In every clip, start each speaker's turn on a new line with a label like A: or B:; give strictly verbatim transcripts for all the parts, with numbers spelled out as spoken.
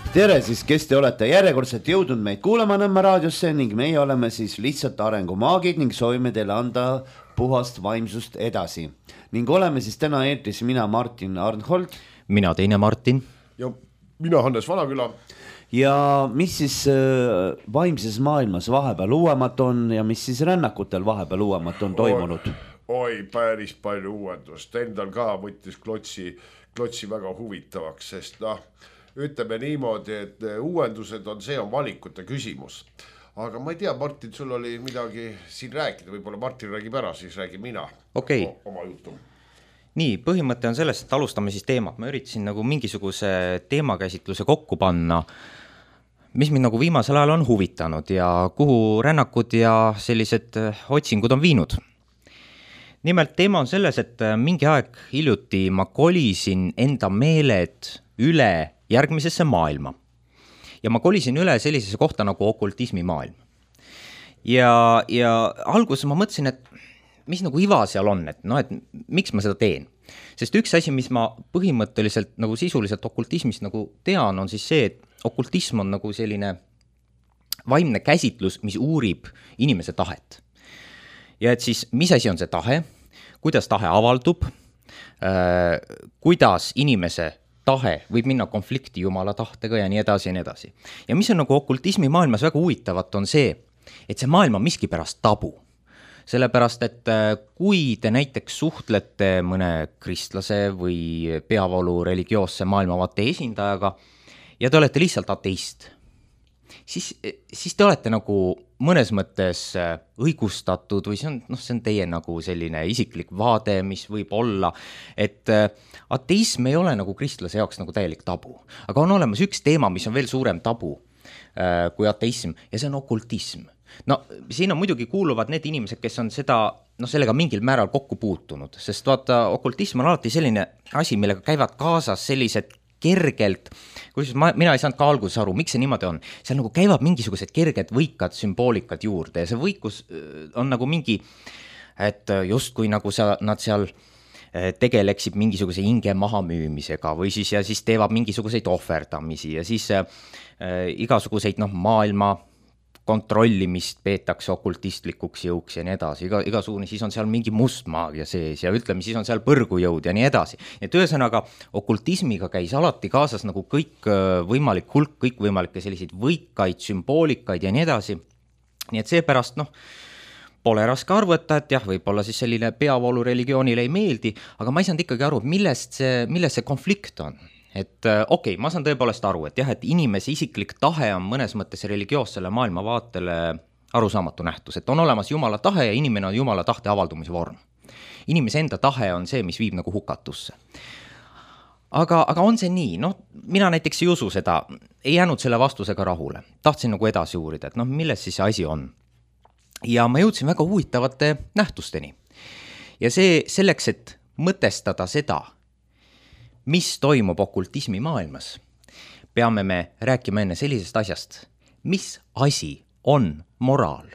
A: Tere siis, kes te olete järjekordselt jõudnud meid kuulama Nõmme raadiosse ning meie oleme siis lihtsalt arengumaagid ning soovime teile anda puhast vaimsust edasi. Ning oleme siis täna eetris mina Martin Arnhold.
B: Mina teine Martin.
C: Ja mina Hannes Vanaküla.
A: Ja mis siis äh, vaimses maailmas vahepeal uuemat on ja mis siis rännakutel vahepeal uuemat on toimunud?
C: Oi, oi päris palju uuendust. Endal ka võttis klotsi, klotsi väga huvitavaks, sest noh, ütleme niimoodi, et uuendused on, see on valikute küsimus. Aga ma ei tea, Martin, sul oli midagi siin rääkida, võib-olla Martin räägib ära, siis räägib mina
B: okay.
C: oma jutu.
B: Nii, põhimõte on sellest, et alustame siis teemat. Ma üritasin nagu mingisuguse teemakäsitluse kokku panna, mis mind nagu viimasel ajal on huvitanud ja kuhu rännakud ja sellised otsingud on viinud. Nimelt teema on selles, et mingi aeg hiljuti ma kolisin enda meeled üle järgmisesse maailma. Ja ma kolisin üle sellisesse kohta nagu okultismi maailm. Ja, ja alguses ma mõtlesin, et mis nagu iva seal on, et, no, et miks ma seda teen. Sest üks asi, mis ma põhimõtteliselt nagu sisuliselt okultismist nagu tean, on siis see, et okultism on nagu selline vaimne käsitlus, mis uurib inimese tahet. Ja et siis, mis asi on see tahe, kuidas tahe avaldub, äh, kuidas inimese tahe võib minna konflikti jumala tahtega ja nii edasi ja nii edasi. Ja mis on nagu okultismi maailmas väga huvitavat on see, et see maailm on miski pärast tabu. Sellepärast, et kui te näiteks suhtlete mõne kristlase või peavoolu religioosse maailmavaate esindajaga ja te olete lihtsalt ateist, siis, siis te olete nagu mõnes mõttes õigustatud või see on, noh, see on teie nagu selline isiklik vaade, mis võib olla, et ateism ei ole nagu kristlase jaoks nagu täielik tabu. Aga on olemas üks teema, mis on veel suurem tabu äh, kui ateism ja see on okultism. No siin on muidugi kuuluvad need inimesed, kes on seda, noh, sellega mingil määral kokku puutunud, sest vaata, okultism on alati selline asi, millega käivad kaasas sellised kergelt, kus ma, mina ei saanud ka alguses aru, miks see niimoodi on. Seal nagu käivad mingisugused kerged võikad sümboolikat juurde ja see võikus on nagu mingi, et just kui nagu sa, nad seal tegeleksid mingisuguse hinge maha müümisega või siis, ja siis teevad mingisuguseid ohverdamisi ja siis äh, igasuguseid noh, maailma kontrollimist peetakse okultistlikuks jõuks ja nii edasi. Iga, igasugune, siis on seal mingi mustmaagia sees ja ütleme, siis on seal põrgujõud ja nii edasi. Et ühesõnaga, okultismiga käis alati kaasas nagu kõik võimalik hulk, kõik võimalikke selliseid võikaid, sümboolikaid ja nii edasi. Nii et seepärast, noh, pole raske arvata, et jah, võib-olla siis selline peavoolu religioonile ei meeldi, aga ma ei saanud ikkagi aru, millest see, millest see konflikt on. Et okei, okay, ma saan tõepoolest aru, et jah, et inimese isiklik tahe on mõnes mõttes religioossele maailmavaatele arusaamatu nähtus, et on olemas jumala tahe ja inimene on jumala tahte avaldumise vorm. Inimese enda tahe on see, mis viib nagu hukatusse. Aga, aga on see nii? No, mina näiteks ei usu seda, ei jäänud selle vastusega rahule. Tahtsin nagu edasi uurida, et noh, milles siis see asi on. Ja ma jõudsin väga huvitavate nähtusteni. Ja see selleks, et mõtestada seda, mis toimub okultismi maailmas, peame me rääkima enne sellisest asjast, mis asi on moraal.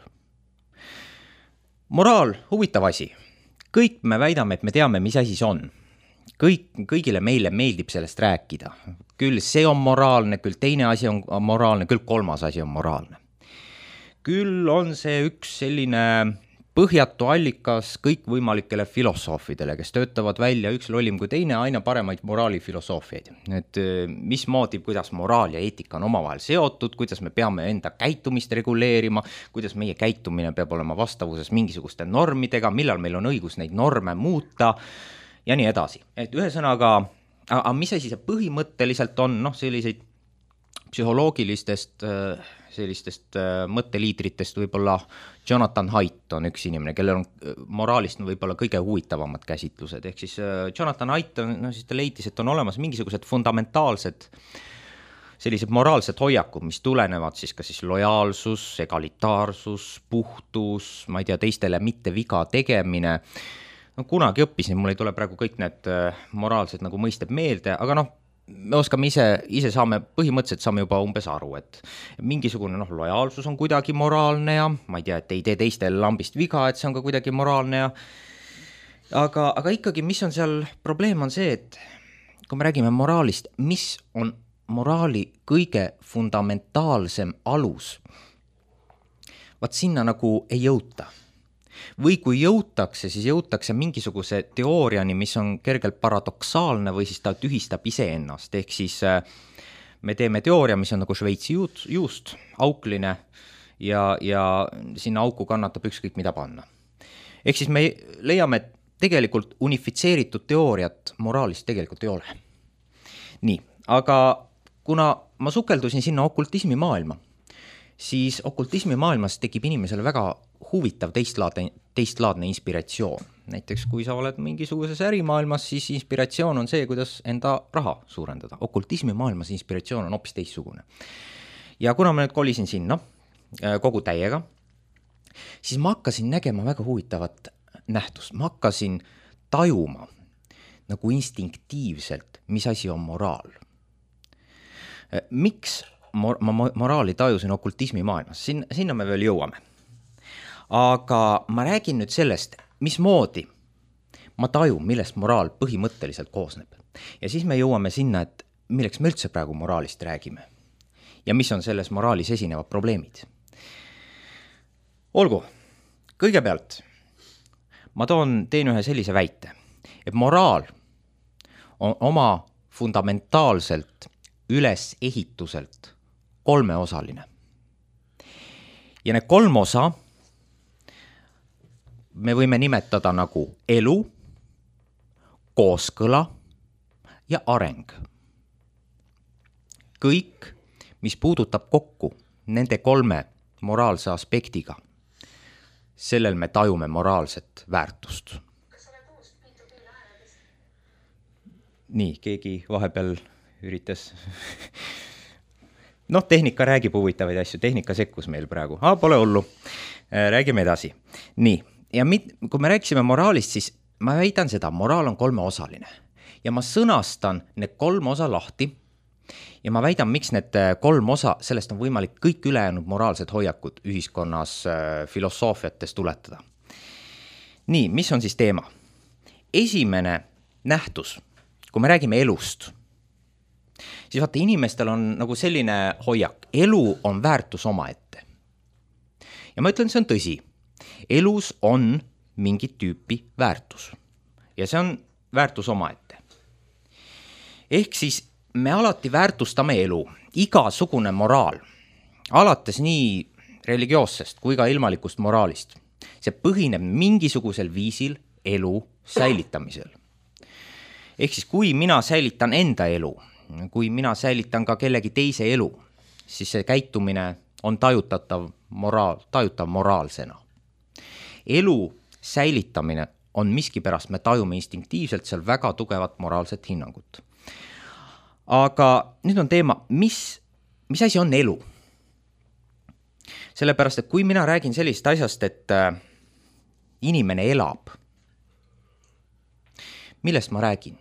B: Moraal, huvitav asi. Kõik me väidame, et me teame, mis asi see on. Kõik, kõigile meile meeldib sellest rääkida. Küll see on moraalne, küll teine asi on moraalne, küll kolmas asi on moraalne. Küll on see üks selline põhjatu allikas kõikvõimalikele filosoofidele, kes töötavad välja üks lollim kui teine aina paremaid moraalifilosoofiaid. Et mismoodi, kuidas moraal ja eetika on omavahel seotud, kuidas me peame enda käitumist reguleerima, kuidas meie käitumine peab olema vastavuses mingisuguste normidega, millal meil on õigus neid norme muuta ja nii edasi. Et ühesõnaga, aga mis asi see põhimõtteliselt on, noh, selliseid psühholoogilistest sellistest mõtteliidritest võib-olla Jonathan Haidt on üks inimene, kellel on moraalist võib-olla kõige huvitavamad käsitlused. Ehk siis Jonathan Haidt on, no siis ta leidis, et on olemas mingisugused fundamentaalsed sellised moraalsed hoiakud, mis tulenevad siis ka siis lojaalsus, egalitaarsus, puhtus, ma ei tea, teistele mitte viga tegemine. No, kunagi õppisin, mul ei tule praegu kõik need moraalsed nagu mõisted meelde, aga noh, me oskame ise, ise saame, põhimõtteliselt saame juba umbes aru, et mingisugune noh, lojaalsus on kuidagi moraalne ja ma ei tea, et ei tee teistel lambist viga, et see on ka kuidagi moraalne ja aga, aga ikkagi, mis on seal probleem on see, et kui me räägime moraalist, mis on moraali kõige fundamentaalsem alus, vaat sinna nagu ei jõuta. Või kui jõutakse, siis jõutakse mingisuguse teooriani, mis on kergelt paradoksaalne või siis ta tühistab iseennast. Ehk siis me teeme teooria, mis on nagu Šveitsi juust, aukline ja, ja sinna auku kannatab ükskõik mida panna. Ehk siis me leiame, et tegelikult unifitseeritud teooriat moraalist tegelikult ei ole. Nii, aga kuna ma sukeldusin sinna okultismi maailma, siis okultismi maailmas tekib inimesele väga huvitav teistlaadne, teistlaadne inspiratsioon. Näiteks kui sa oled mingisuguses ärimaailmas, siis inspiratsioon on see, kuidas enda raha suurendada. Okultismi maailmas inspiratsioon on hoopis teistsugune. Ja kuna ma nüüd kolisin sinna kogu täiega, siis ma hakkasin nägema väga huvitavat nähtust. Ma hakkasin tajuma nagu instinktiivselt, mis asi on moraal. Miks ma moraali tajusin okultismi maailmas? Sinna, sinna me veel jõuame. Aga ma räägin nüüd sellest, mismoodi ma tajun, millest moraal põhimõtteliselt koosneb. Ja siis me jõuame sinna, et milleks me üldse praegu moraalist räägime. Ja mis on selles moraalis esinevad probleemid. Olgu, kõigepealt ma toon, teen ühe sellise väite, et moraal on oma fundamentaalselt ülesehituselt kolmeosaline. Ja need kolm osa me võime nimetada nagu elu, kooskõla ja areng. Kõik, mis puudutab kokku nende kolme moraalse aspektiga, sellel me tajume moraalset väärtust. Nii, keegi vahepeal üritas... noh, tehnika räägib huvitavaid asju, tehnika sekkus meil praegu. Aa, pole hullu. Räägime edasi. Nii, ja mit, kui me rääkisime moraalist, siis ma väidan seda, moraal on kolmeosaline. Ja ma sõnastan need kolm osa lahti ja ma väidan, miks need kolm osa, sellest on võimalik kõik ülejäänud moraalsed hoiakud ühiskonnas filosoofiates tuletada. Nii, mis on siis teema? Esimene nähtus, kui me räägime elust, siis vaata, inimestel on nagu selline hoiak, elu on väärtus omaette. Ja ma ütlen, see on tõsi. Elus on mingit tüüpi väärtus. Ja see on väärtus omaette. Ehk siis me alati väärtustame elu, igasugune moraal, alates nii religioossest kui ka ilmalikust moraalist. See põhineb mingisugusel viisil elu säilitamisel. Ehk siis kui mina säilitan enda elu, kui mina säilitan ka kellegi teise elu, siis see käitumine on tajutatav, moraal, tajutav moraalsena. Elu säilitamine on miskipärast, me tajume instinktiivselt seal väga tugevat moraalset hinnangut. Aga nüüd on teema, mis, mis asi on elu? Sellepärast, et kui mina räägin sellist asjast, et inimene elab, millest ma räägin?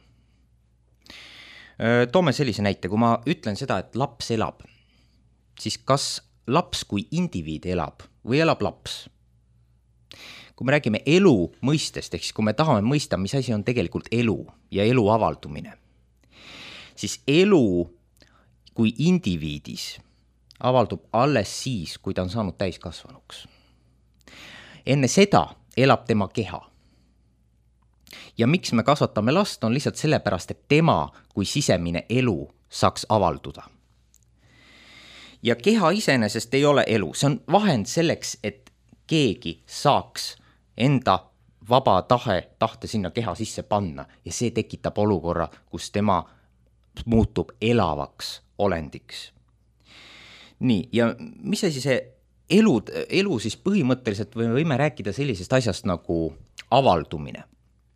B: Toome sellise näite, kui ma ütlen seda, et laps elab, siis kas laps kui indiviid elab või elab laps? Kui me räägime elu mõistest, ehk siis kui me tahame mõista, mis asi on tegelikult elu ja elu avaldumine, siis elu kui indiviidis avaldub alles siis, kui ta on saanud täiskasvanuks. Enne seda elab tema keha. Ja miks me kasvatame last, on lihtsalt sellepärast, et tema kui sisemine elu saaks avalduda. Ja keha iseenesest ei ole elu, see on vahend selleks, et keegi saaks enda vaba tahe, tahte sinna keha sisse panna ja see tekitab olukorra, kus tema muutub elavaks olendiks. Nii, ja mis asi see elu, elu siis põhimõtteliselt või võime rääkida sellisest asjast nagu avaldumine.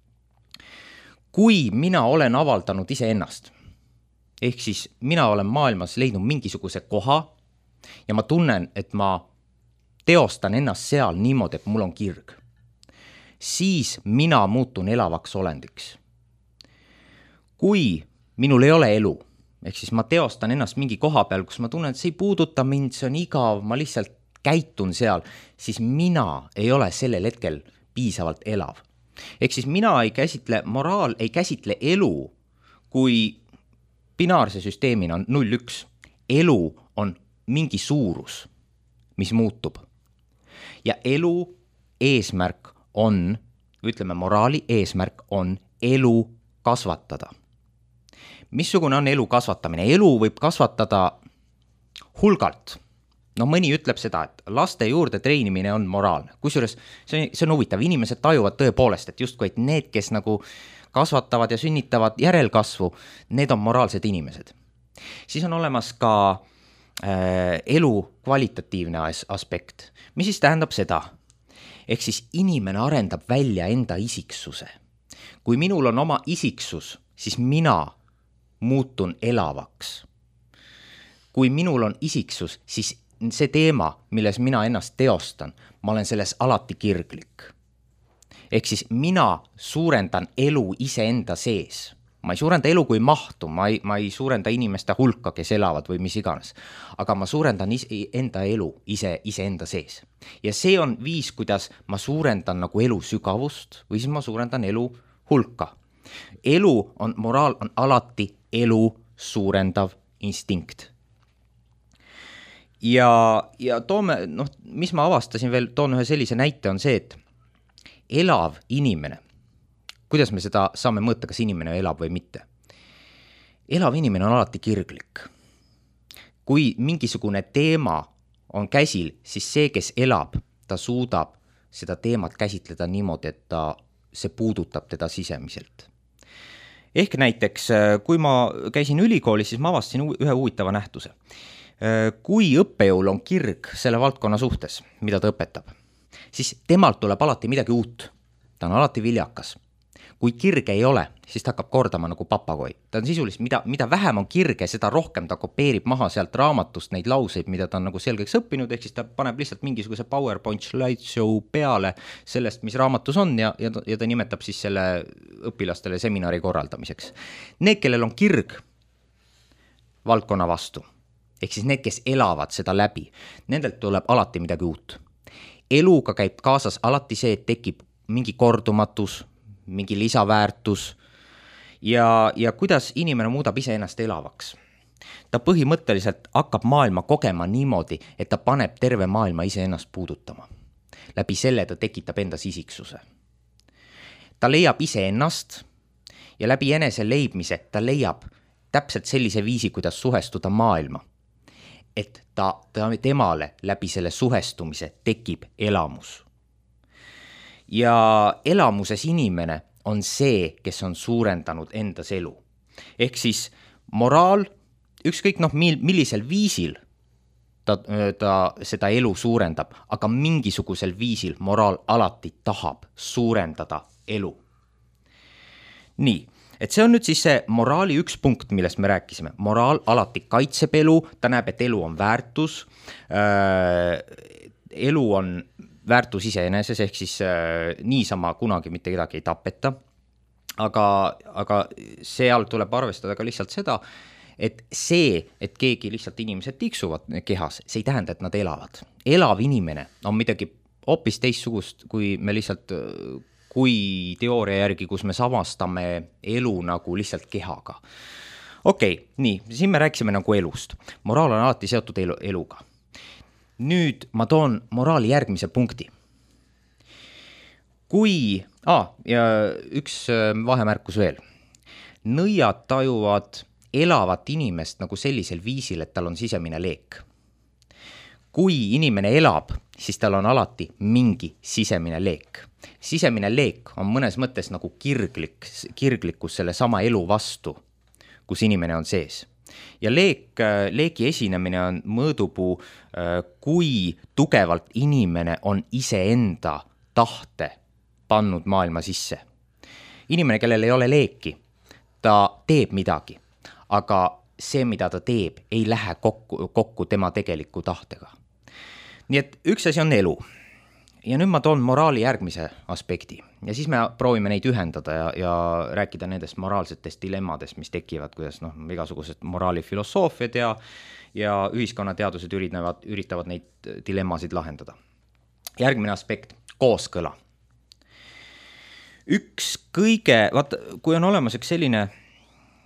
B: Kui mina olen avaldanud iseennast, ehk siis mina olen maailmas leidnud mingisuguse koha ja ma tunnen, et ma teostan ennast seal niimoodi, et mul on kirg, siis mina muutun elavaks olendiks. Kui minul ei ole elu, ehk siis ma teostan ennast mingi koha peal, kus ma tunnen, et see ei puuduta mind, see on igav, ma lihtsalt käitun seal, siis mina ei ole sellel hetkel piisavalt elav. Ehk siis mina ei käsitle, moraal ei käsitle elu kui binaarse süsteemina on null üks. Elu on mingi suurus, mis muutub. Ja elu eesmärk on, ütleme moraali eesmärk on elu kasvatada. Missugune on elu kasvatamine? Elu võib kasvatada hulgalt. No mõni ütleb seda, et laste juurde treenimine on moraalne. Kusjuures see on, see on huvitav. Inimesed tajuvad tõepoolest, et justkui et need, kes nagu kasvatavad ja sünnitavad järelkasvu, need on moraalsed inimesed. Siis on olemas ka äh, elu kvalitatiivne as- aspekt. Mis siis tähendab seda? Ehk siis inimene arendab välja enda isiksuse. Kui minul on oma isiksus, siis mina muutun elavaks. Kui minul on isiksus, siis see teema, milles mina ennast teostan, ma olen selles alati kirglik. Ehk siis mina suurendan elu iseenda sees. Ma ei suurenda elu kui mahtu, ma ei, ma ei suurenda inimeste hulka, kes elavad või mis iganes. Aga ma suurendan ise, enda elu ise, iseenda sees. Ja see on viis, kuidas ma suurendan nagu elu sügavust või siis ma suurendan elu hulka. Elu on, moraal on alati elu suurendav instinkt. Ja, ja toome, noh, mis ma avastasin veel, toon ühe sellise näite on see, et elav inimene, kuidas me seda saame mõõta, kas inimene elab või mitte? Elav inimene on alati kirglik. Kui mingisugune teema on käsil, siis see, kes elab, ta suudab seda teemat käsitleda niimoodi, et ta, see puudutab teda sisemiselt. Ehk näiteks, kui ma käisin ülikoolis, siis ma avastasin ühe huvitava nähtuse. Kui õppejõul on kirg selle valdkonna suhtes, mida ta õpetab, siis temalt tuleb alati midagi uut. Ta on alati viljakas. Kui kirge ei ole, siis ta hakkab kordama nagu papagoi. Ta on sisuliselt, mida, mida vähem on kirge, seda rohkem ta kopeerib maha sealt raamatust neid lauseid, mida ta on nagu selgeks õppinud, ehk siis ta paneb lihtsalt mingisuguse PowerPoint slideshow peale sellest, mis raamatus on ja, ja, ja ta nimetab siis selle õpilastele seminari korraldamiseks. Need, kellel on kirg valdkonna vastu, ehk siis need, kes elavad seda läbi, nendelt tuleb alati midagi uut. Eluga käib kaasas alati see, et tekib mingi kordumatus, mingi lisaväärtus ja, ja kuidas inimene muudab ise ennast elavaks. Ta põhimõtteliselt hakkab maailma kogema niimoodi, et ta paneb terve maailma ise ennast puudutama. Läbi selle ta tekitab endas isiksuse. Ta leiab ise ennast ja läbi enese leidmise ta leiab täpselt sellise viisi, kuidas suhestuda maailma. Et ta, ta temale läbi selle suhestumise tekib elamus. Ja elamuses inimene on see, kes on suurendanud endas elu. Ehk siis moraal, ükskõik noh, millisel viisil ta, ta seda elu suurendab, aga mingisugusel viisil moraal alati tahab suurendada elu. Nii, et see on nüüd siis see moraali üks punkt, millest me rääkisime. Moraal alati kaitseb elu, ta näeb, et elu on väärtus, äh, elu on väärtus iseeneses, ehk siis äh, niisama kunagi mitte kedagi ei tapeta, aga, aga seal tuleb arvestada ka lihtsalt seda, et see, et keegi lihtsalt inimesed tiksuvad kehas, see ei tähenda, et nad elavad. Elav inimene on midagi hoopis teistsugust, kui me lihtsalt, kui teooria järgi, kus me samastame elu nagu lihtsalt kehaga. Okei, okay, nii, siin me rääkisime nagu elust. Moraal on alati seotud elu, eluga. Nüüd ma toon moraali järgmise punkti. Kui, ah, ja üks vahemärkus veel. Nõiad tajuvad elavat inimest nagu sellisel viisil, et tal on sisemine leek. Kui inimene elab, siis tal on alati mingi sisemine leek. Sisemine leek on mõnes mõttes nagu kirglik, kirglikkus selle sama elu vastu, kus inimene on sees. Ja leek, leeki esinemine on mõõdupuu, kui tugevalt inimene on iseenda tahte pannud maailma sisse. Inimene, kellel ei ole leeki, ta teeb midagi, aga see, mida ta teeb, ei lähe kokku, kokku tema tegeliku tahtega. Nii et üks asi on elu. Ja nüüd ma toon moraali järgmise aspekti ja siis me proovime neid ühendada ja, ja rääkida nendest moraalsetest dilemmadest, mis tekivad, kuidas noh, igasugused moraalifilosoofiad ja, ja ühiskonnateadused üritavad, üritavad neid dilemmasid lahendada. Järgmine aspekt, kooskõla. Üks kõige, vaata, kui on olemas üks selline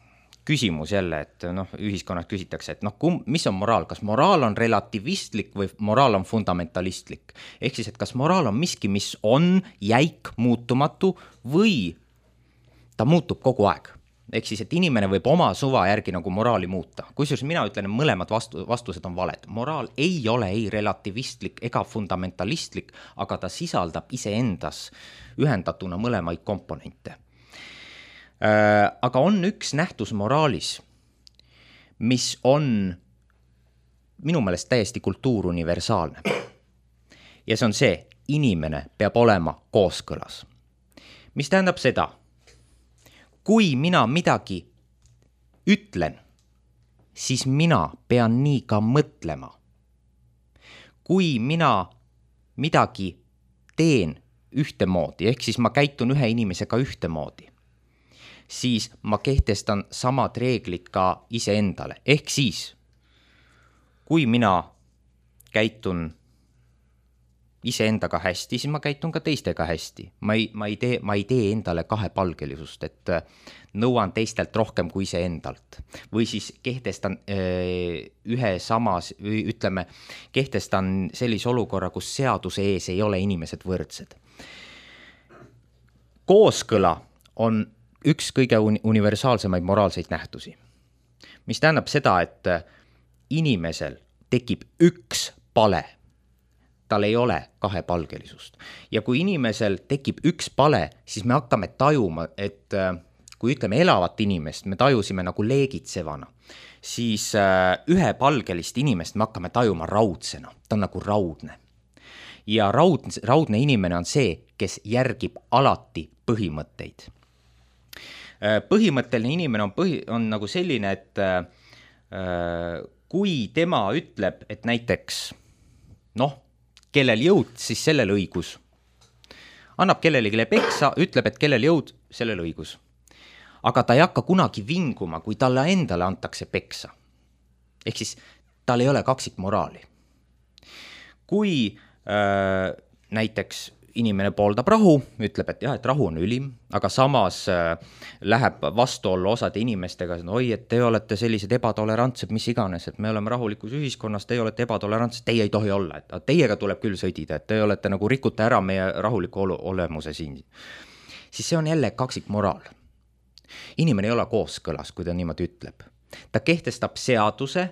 B: küsimus jälle, et noh, ühiskonnas küsitakse, et noh, kum, mis on moraal, kas moraal on relativistlik või moraal on fundamentalistlik. Ehk siis, et kas moraal on miski, mis on jäik, muutumatu või ta muutub kogu aeg. Ehk siis, et inimene võib oma suva järgi nagu moraali muuta. Kusjuures mina ütlen, et mõlemad vastu, vastused on valed. Moraal ei ole ei relativistlik ega fundamentalistlik, aga ta sisaldab iseendas ühendatuna mõlemaid komponente. Aga on üks nähtus moraalis, mis on minu meelest täiesti kultuuruniversaalne. Ja see on see, inimene peab olema kooskõlas. Mis tähendab seda? Kui mina midagi ütlen, siis mina pean nii ka mõtlema. Kui mina midagi teen ühtemoodi, ehk siis ma käitun ühe inimesega ühtemoodi, siis ma kehtestan samad reeglid ka iseendale. Ehk siis, kui mina käitun iseendaga hästi, siis ma käitun ka teistega hästi. Ma ei, ma ei, tee, ma ei tee endale kahepalgelisust, et nõuan teistelt rohkem kui iseendalt. Või siis kehtestan ühe samas, ütleme, kehtestan sellise olukorra, kus seaduse ees ei ole inimesed võrdsed. Kooskõla on üks kõige universaalsemaid moraalseid nähtusi, mis tähendab seda, et inimesel tekib üks pale, tal ei ole kahepalgelisust. Ja kui inimesel tekib üks pale, siis me hakkame tajuma, et kui ütleme elavat inimest, me tajusime nagu leegitsevana, siis ühepalgelist inimest me hakkame tajuma raudsena, ta on nagu raudne. Ja raudne, raudne inimene on see, kes järgib alati põhimõtteid. Põhimõtteline inimene on, põhi, on nagu selline, et äh, kui tema ütleb, et näiteks, noh, kellel jõud, siis sellel õigus. Annab kellelegi peksa, ütleb, et kellel jõud, sellel õigus. Aga ta ei hakka kunagi vinguma, kui talle endale antakse peksa. Ehk siis tal ei ole kaksik moraali. Kui äh, näiteks inimene pooldab rahu, ütleb, et jah, et rahu on ülim, aga samas äh, läheb vastuollu osade inimestega, et oi, et te olete sellised ebatolerantsed, mis iganes, et me oleme rahulikus ühiskonnas, te olete ebatolerantsed, teie ei tohi olla, et teiega tuleb küll sõdida, et te olete nagu rikute ära meie rahuliku olemuse siin. Siis see on jälle kaksik moraal. Inimene ei ole kooskõlas, kui ta niimoodi ütleb. Ta kehtestab seaduse,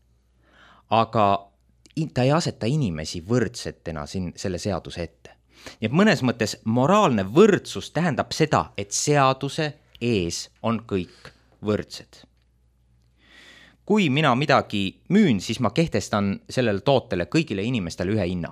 B: aga ta ei aseta inimesi võrdsetena siin selle seaduse ette. Nii et mõnes mõttes moraalne võrdsus tähendab seda, et seaduse ees on kõik võrdsed. Kui mina midagi müün, siis ma kehtestan sellele tootele kõigile inimestele ühe hinna.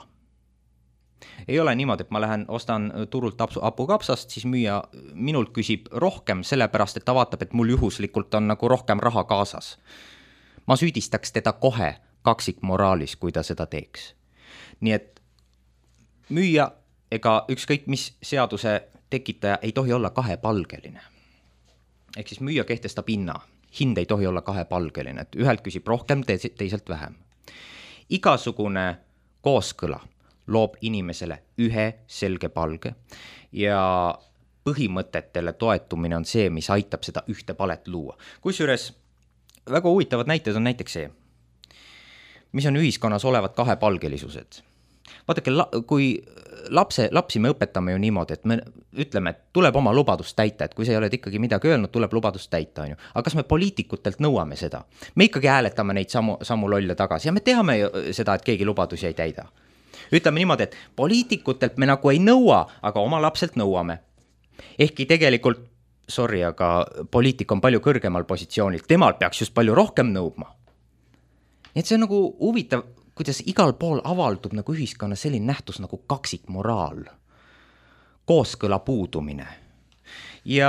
B: Ei ole niimoodi, et ma lähen, ostan turult hapukapsast, siis müüja minult küsib rohkem, sellepärast, et ta vaatab, et mul juhuslikult on nagu rohkem raha kaasas. Ma süüdistaks teda kohe kaksik moraalis, kui ta seda teeks. Nii et müüja ega ükskõik mis seaduse tekitaja ei tohi olla kahepalgeline. Ehk siis müüja kehtestab hinna. Hind ei tohi olla kahepalgeline, et ühelt küsib rohkem, teiselt vähem. Igasugune kooskõla loob inimesele ühe selge palge ja põhimõtetele toetumine on see, mis aitab seda ühte palet luua. Kusjuures väga huvitavad näited on näiteks see, mis on ühiskonnas olevad kahepalgelisused. Vaadake, kui lapse, lapsi me õpetame ju niimoodi, et me ütleme, et tuleb oma lubadust täita, et kui sa ei oled ikkagi midagi öelnud, tuleb lubadust täita. On ju. Aga kas me poliitikutelt nõuame seda? Me ikkagi hääletame neid samu, samu lolle tagasi ja me teame seda, et keegi lubadusi ei täida. Ütleme niimoodi, et poliitikutelt me nagu ei nõua, aga oma lapselt nõuame. Ehkki tegelikult, sorry, aga poliitik on palju kõrgemal positsioonil, temal peaks just palju rohkem nõudma. Nii et see on nagu huvitav, kuidas igal pool avaldub nagu ühiskonna selline nähtus nagu kaksik moraal, kooskõla puudumine. Ja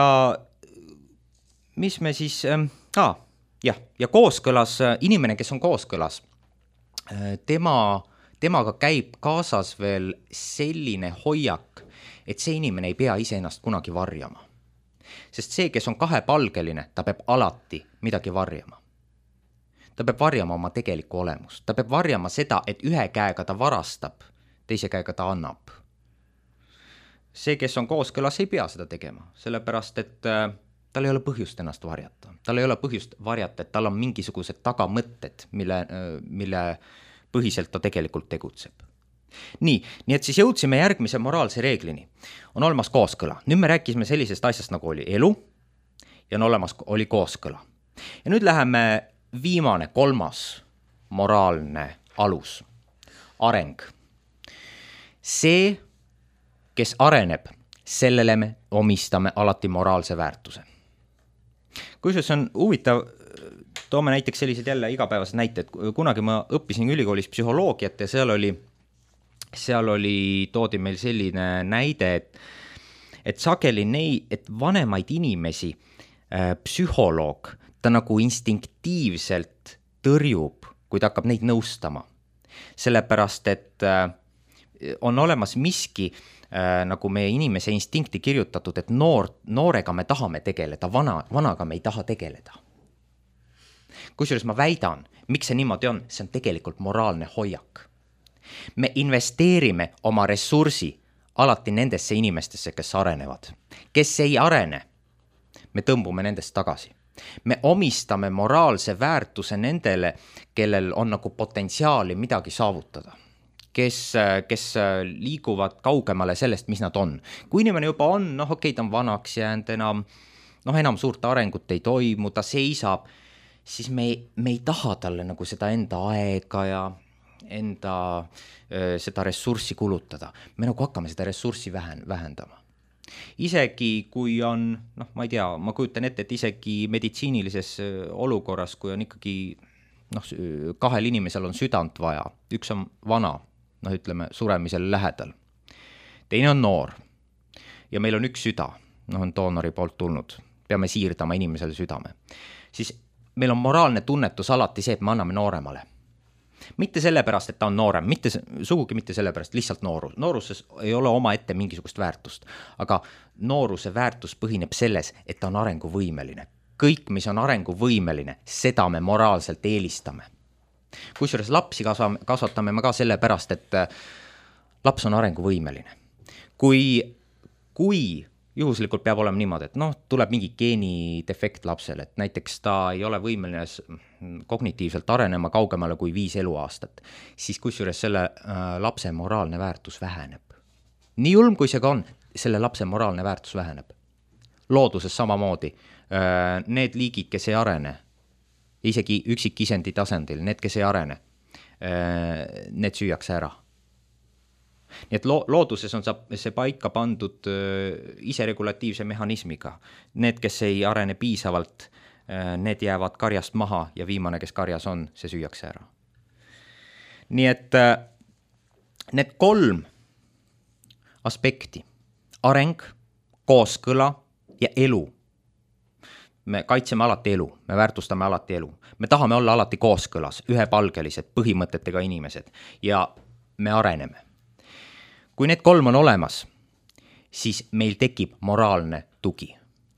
B: mis me siis, äh, ah, jah, ja kooskõlas, inimene, kes on kooskõlas, tema, temaga käib kaasas veel selline hoiak, et see inimene ei pea iseennast kunagi varjama. Sest see, kes on kahepalgeline, ta peab alati midagi varjama. Ta peab varjama oma tegelikku olemust. Ta peab varjama seda, et ühe käega ta varastab, teise käega ta annab. See, kes on kooskõlas, ei pea seda tegema, sellepärast, et tal ei ole põhjust ennast varjata. Tal ei ole põhjust varjata, et tal on mingisugused tagamõtted, mille, mille põhiselt ta tegelikult tegutseb. Nii, nii et siis jõudsime järgmise moraalse reeglini. On olemas kooskõla. Nüüd me rääkisime sellisest asjast, nagu oli elu ja on olemas, oli kooskõla. Ja nüüd läheme viimane, kolmas moraalne alus. Areng. See, kes areneb, sellele me omistame alati moraalse väärtuse. Kusjuures on huvitav, toome näiteks sellised jälle igapäevased näited. Kunagi ma õppisin ülikoolis psühholoogiat ja seal oli, seal oli, toodi meil selline näide, et, et sageli nei, et vanemaid inimesi äh, psühholoog, ta nagu instinktiivselt tõrjub, kui ta hakkab neid nõustama. Sellepärast, et äh, on olemas miski, Äh, nagu meie inimese instinkti kirjutatud, et noor, noorega me tahame tegeleda, vana, vanaga me ei taha tegeleda. Kusjuures ma väidan, miks see niimoodi on, see on tegelikult moraalne hoiak. Me investeerime oma ressursi alati nendesse inimestesse, kes arenevad. Kes ei arene, me tõmbume nendest tagasi. Me omistame moraalse väärtuse nendele, kellel on nagu potentsiaali midagi saavutada. Kes, kes liiguvad kaugemale sellest, mis nad on. Kui inimene juba on, noh okei, ta on vanaks jäänud, enam, noh, enam suurt arengut ei toimu, ta seisab, siis me, me ei taha talle nagu seda enda aega ja enda seda ressurssi kulutada. Me nagu hakkame seda ressurssi vähen, vähendama. Isegi kui on, noh, ma ei tea, ma kujutan ette, et isegi meditsiinilises olukorras, kui on ikkagi, noh, kahel inimesel on südant vaja, üks on vana, noh ütleme, suremisel lähedal. Teine on noor ja meil on üks süda, noh on doonori poolt tulnud, peame siirdama inimesele südame. Siis meil on moraalne tunnetus alati see, et me anname nooremale. Mitte sellepärast, et ta on noorem, mitte, sugugi mitte sellepärast, lihtsalt noorus. Nooruses ei ole oma ette mingisugust väärtust, aga nooruse väärtus põhineb selles, et ta on arenguvõimeline. Kõik, mis on arenguvõimeline, seda me moraalselt eelistame. Kusjuures lapsi kasvatame me ka sellepärast, et laps on arenguvõimeline. Kui, kui juhuslikult peab olema niimoodi, et noh, tuleb mingi geenidefekt lapsele, et näiteks ta ei ole võimeline kognitiivselt arenema kaugemale kui viis eluaastat, siis kusjuures selle lapse moraalne väärtus väheneb. Nii julm kui see ka on, selle lapse moraalne väärtus väheneb. Looduses samamoodi. Need liigid, kes ei arene, isegi üksikisendi tasandil, need, kes ei arene, need süüakse ära. Nii et lo- looduses on see paika pandud iseregulatiivse mehhanismiga. Need, kes ei arene piisavalt, need jäävad karjast maha ja viimane, kes karjas on, see süüakse ära. Nii et need kolm aspekti, areng, kooskõla ja elu, me kaitseme alati elu, me väärtustame alati elu. Me tahame olla alati kooskõlas, ühepalgelised põhimõtetega inimesed ja me areneme. Kui need kolm on olemas, siis meil tekib moraalne tugi.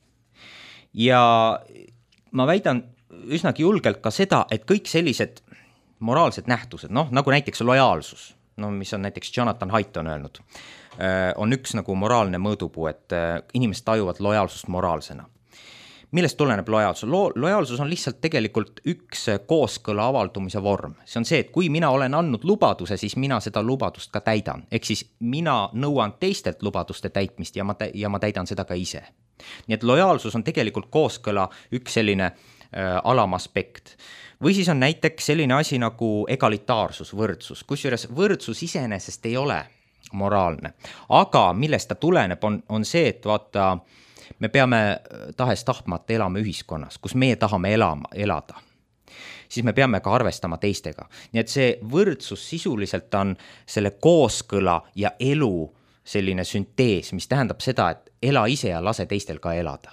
B: Ja ma väidan üsnagi julgelt ka seda, et kõik sellised moraalsed nähtused, noh, nagu näiteks lojaalsus, no, mis on näiteks Jonathan Haidt on öelnud, on üks nagu moraalne mõõdupuu, et inimesed tajuvad lojaalsust moraalsena. Millest tuleneb lojaalsus? Lo- lojaalsus on lihtsalt tegelikult üks kooskõla avaldumise vorm. See on see, et kui mina olen andnud lubaduse, siis mina seda lubadust ka täidan. Ehk siis mina nõuan teistelt lubaduste täitmist ja ma, tä- ja ma täidan seda ka ise. Nii et lojaalsus on tegelikult kooskõla üks selline äh, alamaspekt. Või siis on näiteks selline asi nagu egalitaarsus, võrdsus. Kusjuures võrdsus iseenesest ei ole moraalne. Aga millest ta tuleneb, on, on see, et vaata, me peame tahes tahtmata elama ühiskonnas, kus meie tahame elama, elada. Siis me peame ka arvestama teistega. Nii et see võrdsus sisuliselt on selle kooskõla ja elu selline süntees, mis tähendab seda, et ela ise ja lase teistel ka elada.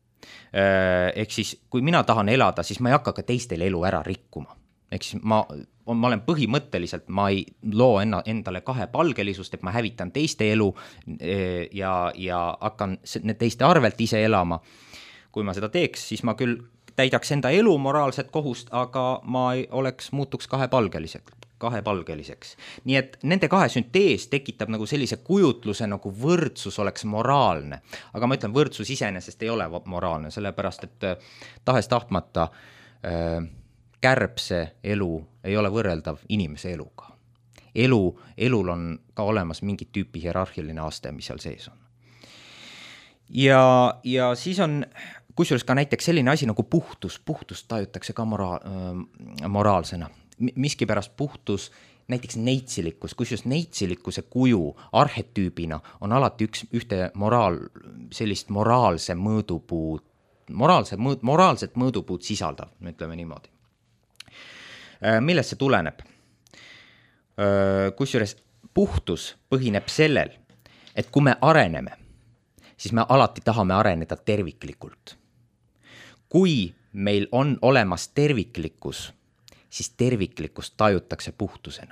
B: Ehk siis, kui mina tahan elada, siis ma ei hakka ka teistel elu ära rikkuma. Ehk siis ma, ma olen põhimõtteliselt, ma ei loo enna, endale kahepalgelisust, et ma hävitan teiste elu ja, ja hakkan teiste arvelt ise elama. Kui ma seda teeks, siis ma küll täidaks enda elu moraalset kohust, aga ma ei oleks, muutuks kahepalgeliseks. kahepalgeliseks. Nii et nende kahe süntees tekitab nagu sellise kujutluse, nagu võrdsus oleks moraalne. Aga ma ütlen, võrdsus iseenesest ei ole moraalne, sellepärast et tahes tahtmata äh, kärbse elu ei ole võrreldav inimese eluga. Elu, elul on ka olemas mingit tüüpi hierarhiline aste, mis seal sees on. Ja, ja siis on kusjuures ka näiteks selline asi nagu puhtus. Puhtus tajutakse ka mora- äh, moraalsena. Miski pärast puhtus, näiteks neitsillikkus, kusjuures neitsilikkuse kuju arhetüübina on alati üks, ühte moraal, sellist moraalse mõõdupuud, moraalse, mõõd, moraalset mõõdupuud sisaldav, ütleme niimoodi. Millest see tuleneb? Kusjuures puhtus põhineb sellel, et kui me areneme, siis me alati tahame areneda terviklikult. Kui meil on olemas terviklikkus, siis terviklikkust tajutakse puhtusena.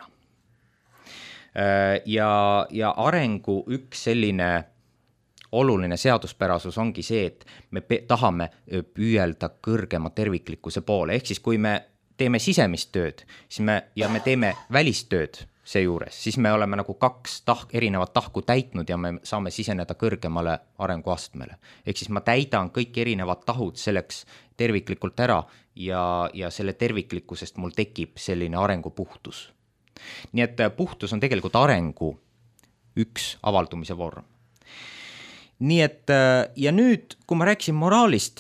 B: Ja, ja arengu üks selline oluline seaduspärasus ongi see, et me pe- tahame püüelda kõrgema terviklikkuse poole. Ehk siis kui me teeme sisemist tööd siis me, ja me teeme välistööd seejuures, siis me oleme nagu kaks tahk, erinevat tahku täitnud ja me saame siseneda kõrgemale arenguastmele. Ehk siis ma täidan kõik erinevad tahud selleks terviklikult ära ja, ja selle terviklikkusest mul tekib selline arengupuhtus. Nii et puhtus on tegelikult arengu üks avaldumise vorm. Nii et ja nüüd, kui ma rääkisin moraalist,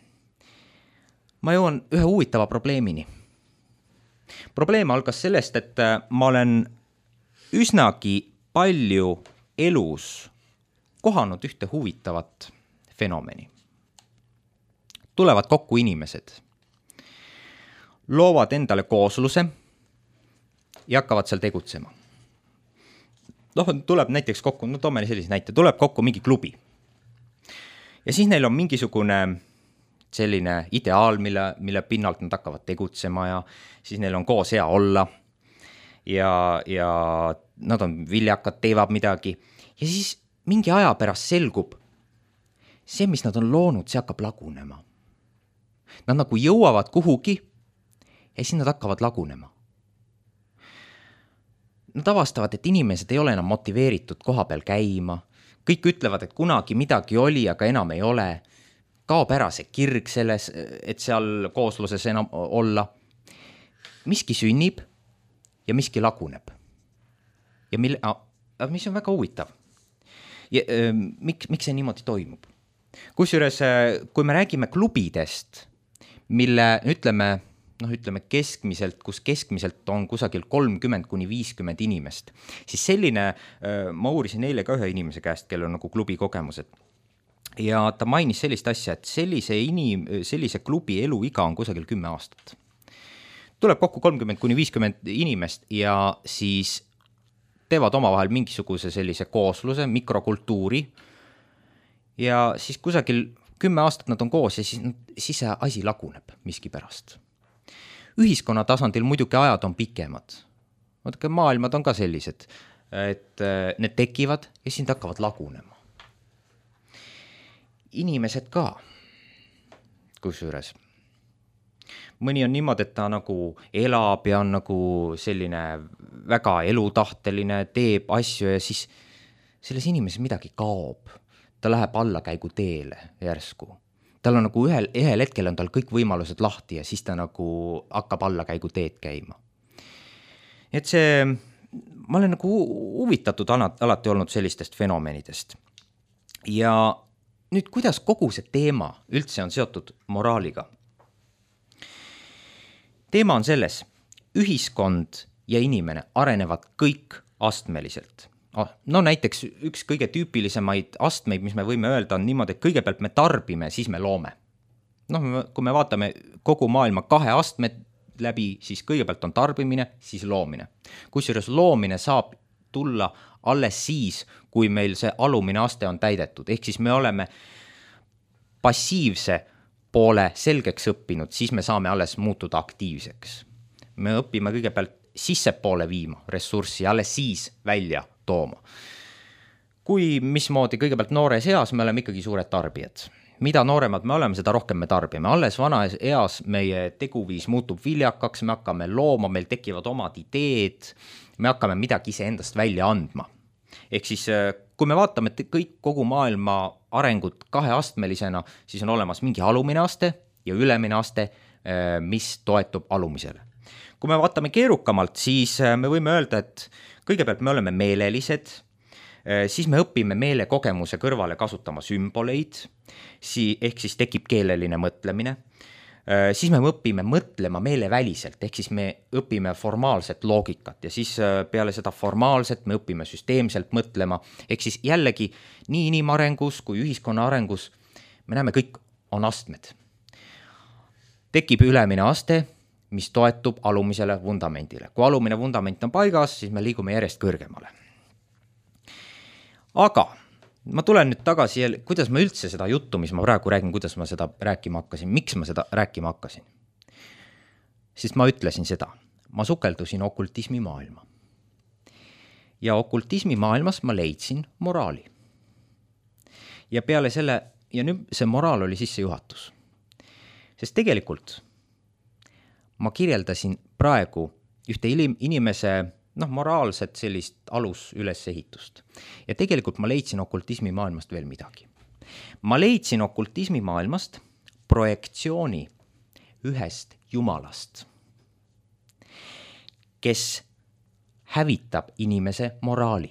B: ma jõuan ühe huvitava probleemini. Probleem algas sellest, et ma olen üsnagi palju elus kohanud ühte huvitavat fenomeni. Tulevad kokku inimesed, loovad endale koosluse ja hakkavad seal tegutsema. Noh, tuleb näiteks kokku, no toome sellise näite, tuleb kokku mingi klubi. Ja siis neil on mingisugune selline ideaal, mille, mille pinnalt nad hakkavad tegutsema ja siis neil on koos hea olla ja, ja nad on viljakad, teevad midagi ja siis mingi aja pärast selgub see, mis nad on loonud, see hakkab lagunema. Nad nagu jõuavad kuhugi ja siis nad hakkavad lagunema. Nad avastavad, et inimesed ei ole enam motiveeritud koha peal käima. Kõik ütlevad, et kunagi midagi oli, aga enam ei ole. Kaob ära see kirg selles, et seal koosluses enam olla. Miski sünnib ja miski laguneb. Ja mille, mis on väga huvitav. Ja, miks, miks see niimoodi toimub? Kusjuures, kui me räägime klubidest, mille ütleme, noh, ütleme keskmiselt, kus keskmiselt on kusagil kolmkümmend kuni viiskümmend inimest, siis selline, ma uurisin eile ka ühe inimese käest, kellel on nagu klubi kogemused. Ja ta mainis sellist asja, et sellise, inim, sellise klubi elu iga on kusagil kümme aastat. Tuleb kokku kolmkümmend kuni viiskümmend inimest ja siis teevad omavahel mingisuguse sellise koosluse, mikrokultuuri ja siis kusagil kümme aastat nad on koos ja siis, siis see asi laguneb miski pärast. Ühiskonna tasandil muidugi ajad on pikemad. Vaadake, maailmad on ka sellised, et need tekivad ja siis need hakkavad lagunema. Inimesed ka, kusjuures. Mõni on niimoodi, et ta nagu elab ja on nagu selline väga elutahteline, teeb asju ja siis selles inimeses midagi kaob. Ta läheb allakäigu teele järsku. Tal on nagu ühel, ühel hetkel on tal kõik võimalused lahti ja siis ta nagu hakkab allakäigu teed käima. Et see, ma olen nagu huvitatud alati olnud sellistest fenomenidest. Ja nüüd, kuidas kogu see teema üldse on seotud moraaliga? Teema on selles, ühiskond ja inimene arenevad kõik astmeliselt. No näiteks üks kõige tüüpilisemaid astmeid, mis me võime öelda, on niimoodi, et kõigepealt me tarbime, siis me loome. Noh, kui me vaatame kogu maailma kahe astmed läbi, siis kõigepealt on tarbimine, siis loomine. Kusjuures loomine saab tulla alles siis, kui meil see alumine aste on täidetud. Ehk siis me oleme passiivse poole selgeks õppinud, siis me saame alles muutuda aktiivseks. Me õpime kõigepealt sissepoole viima ressurssi, alles siis välja tooma. Kui mismoodi kõigepealt noores eas me oleme ikkagi suured tarbijad. mida nooremad me oleme, seda rohkem me tarbime. Alles vana eas meie teguviis muutub viljakaks, me hakkame looma, meil tekivad omad ideed, me hakkame midagi iseendast välja andma. Ehk siis, kui me vaatame kõik kogu maailma arengut kaheastmelisena, siis on olemas mingi alumine aste ja ülemine aste, mis toetub alumisele. Kui me vaatame keerukamalt, siis me võime öelda, et kõigepealt me oleme meelelised, siis me õpime meelekogemuse kõrvale kasutama sümboleid, ehk siis tekib keeleline mõtlemine, siis me õpime mõtlema meeleväliselt, ehk siis me õpime formaalset loogikat ja siis peale seda formaalset me õpime süsteemselt mõtlema, ehk siis jällegi nii inimarengus kui ühiskonna arengus me näeme, kõik on astmed. Tekib ülemine aste, mis toetub alumisele vundamendile. Kui alumine vundament on paigas, siis me liigume järjest kõrgemale. Aga ma tulen nüüd tagasi, kuidas ma üldse seda juttu, mis ma praegu räägin, kuidas ma seda rääkima hakkasin, miks ma seda rääkima hakkasin. Sest ma ütlesin seda, ma sukeldusin okultismi maailma. Ja okultismi maailmas ma leidsin moraali. Ja peale selle, ja nüüd see moraal oli sissejuhatus. Sest tegelikult ma kirjeldasin praegu ühte inimese noh, moraalset sellist alus ülesehitust. Ja tegelikult ma leidsin okultismi maailmast veel midagi. Ma leidsin okultismi maailmast projektsiooni ühest jumalast, kes hävitab inimese moraali.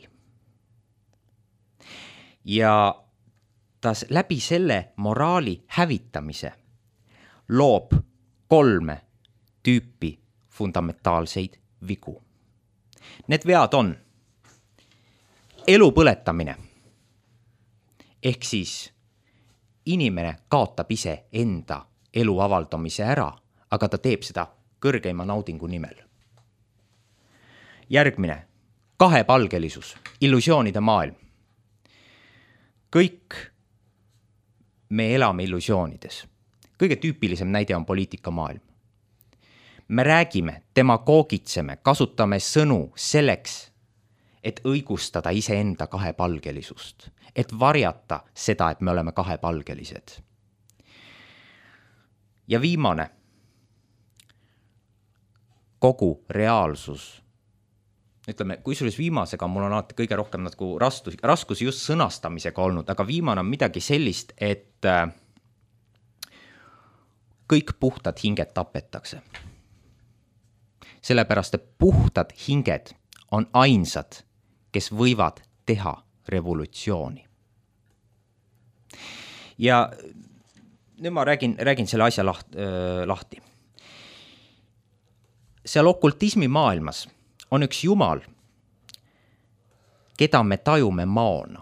B: Ja ta läbi selle moraali hävitamise loob kolme tüüpi fundamentaalseid vigu. Need vead on elu põletamine, ehk siis inimene kaotab ise enda elu avaldamise ära, aga ta teeb seda kõrgeima naudingu nimel. Järgmine, kahepalgelisus, illusioonide maailm. Kõik me elame illusioonides. Kõige tüüpilisem näide on poliitikamaailm. Me räägime, demagoogitseme, kasutame sõnu selleks, et õigustada iseenda kahepalgelisust, et varjata seda, et me oleme kahepalgelised. Ja viimane, kogu reaalsus. Ütleme, kui sul viimasega mul on alati kõige rohkem nagu raskusi, raskusi just sõnastamisega olnud, aga viimane on midagi sellist, et kõik puhtad hinged tapetakse. Sellepärast, et puhtad hinged on ainsad, kes võivad teha revolutsiooni. Ja nüüd ma räägin, räägin selle asja laht, äh, lahti. Seal okultismi maailmas on üks jumal, keda me tajume maona.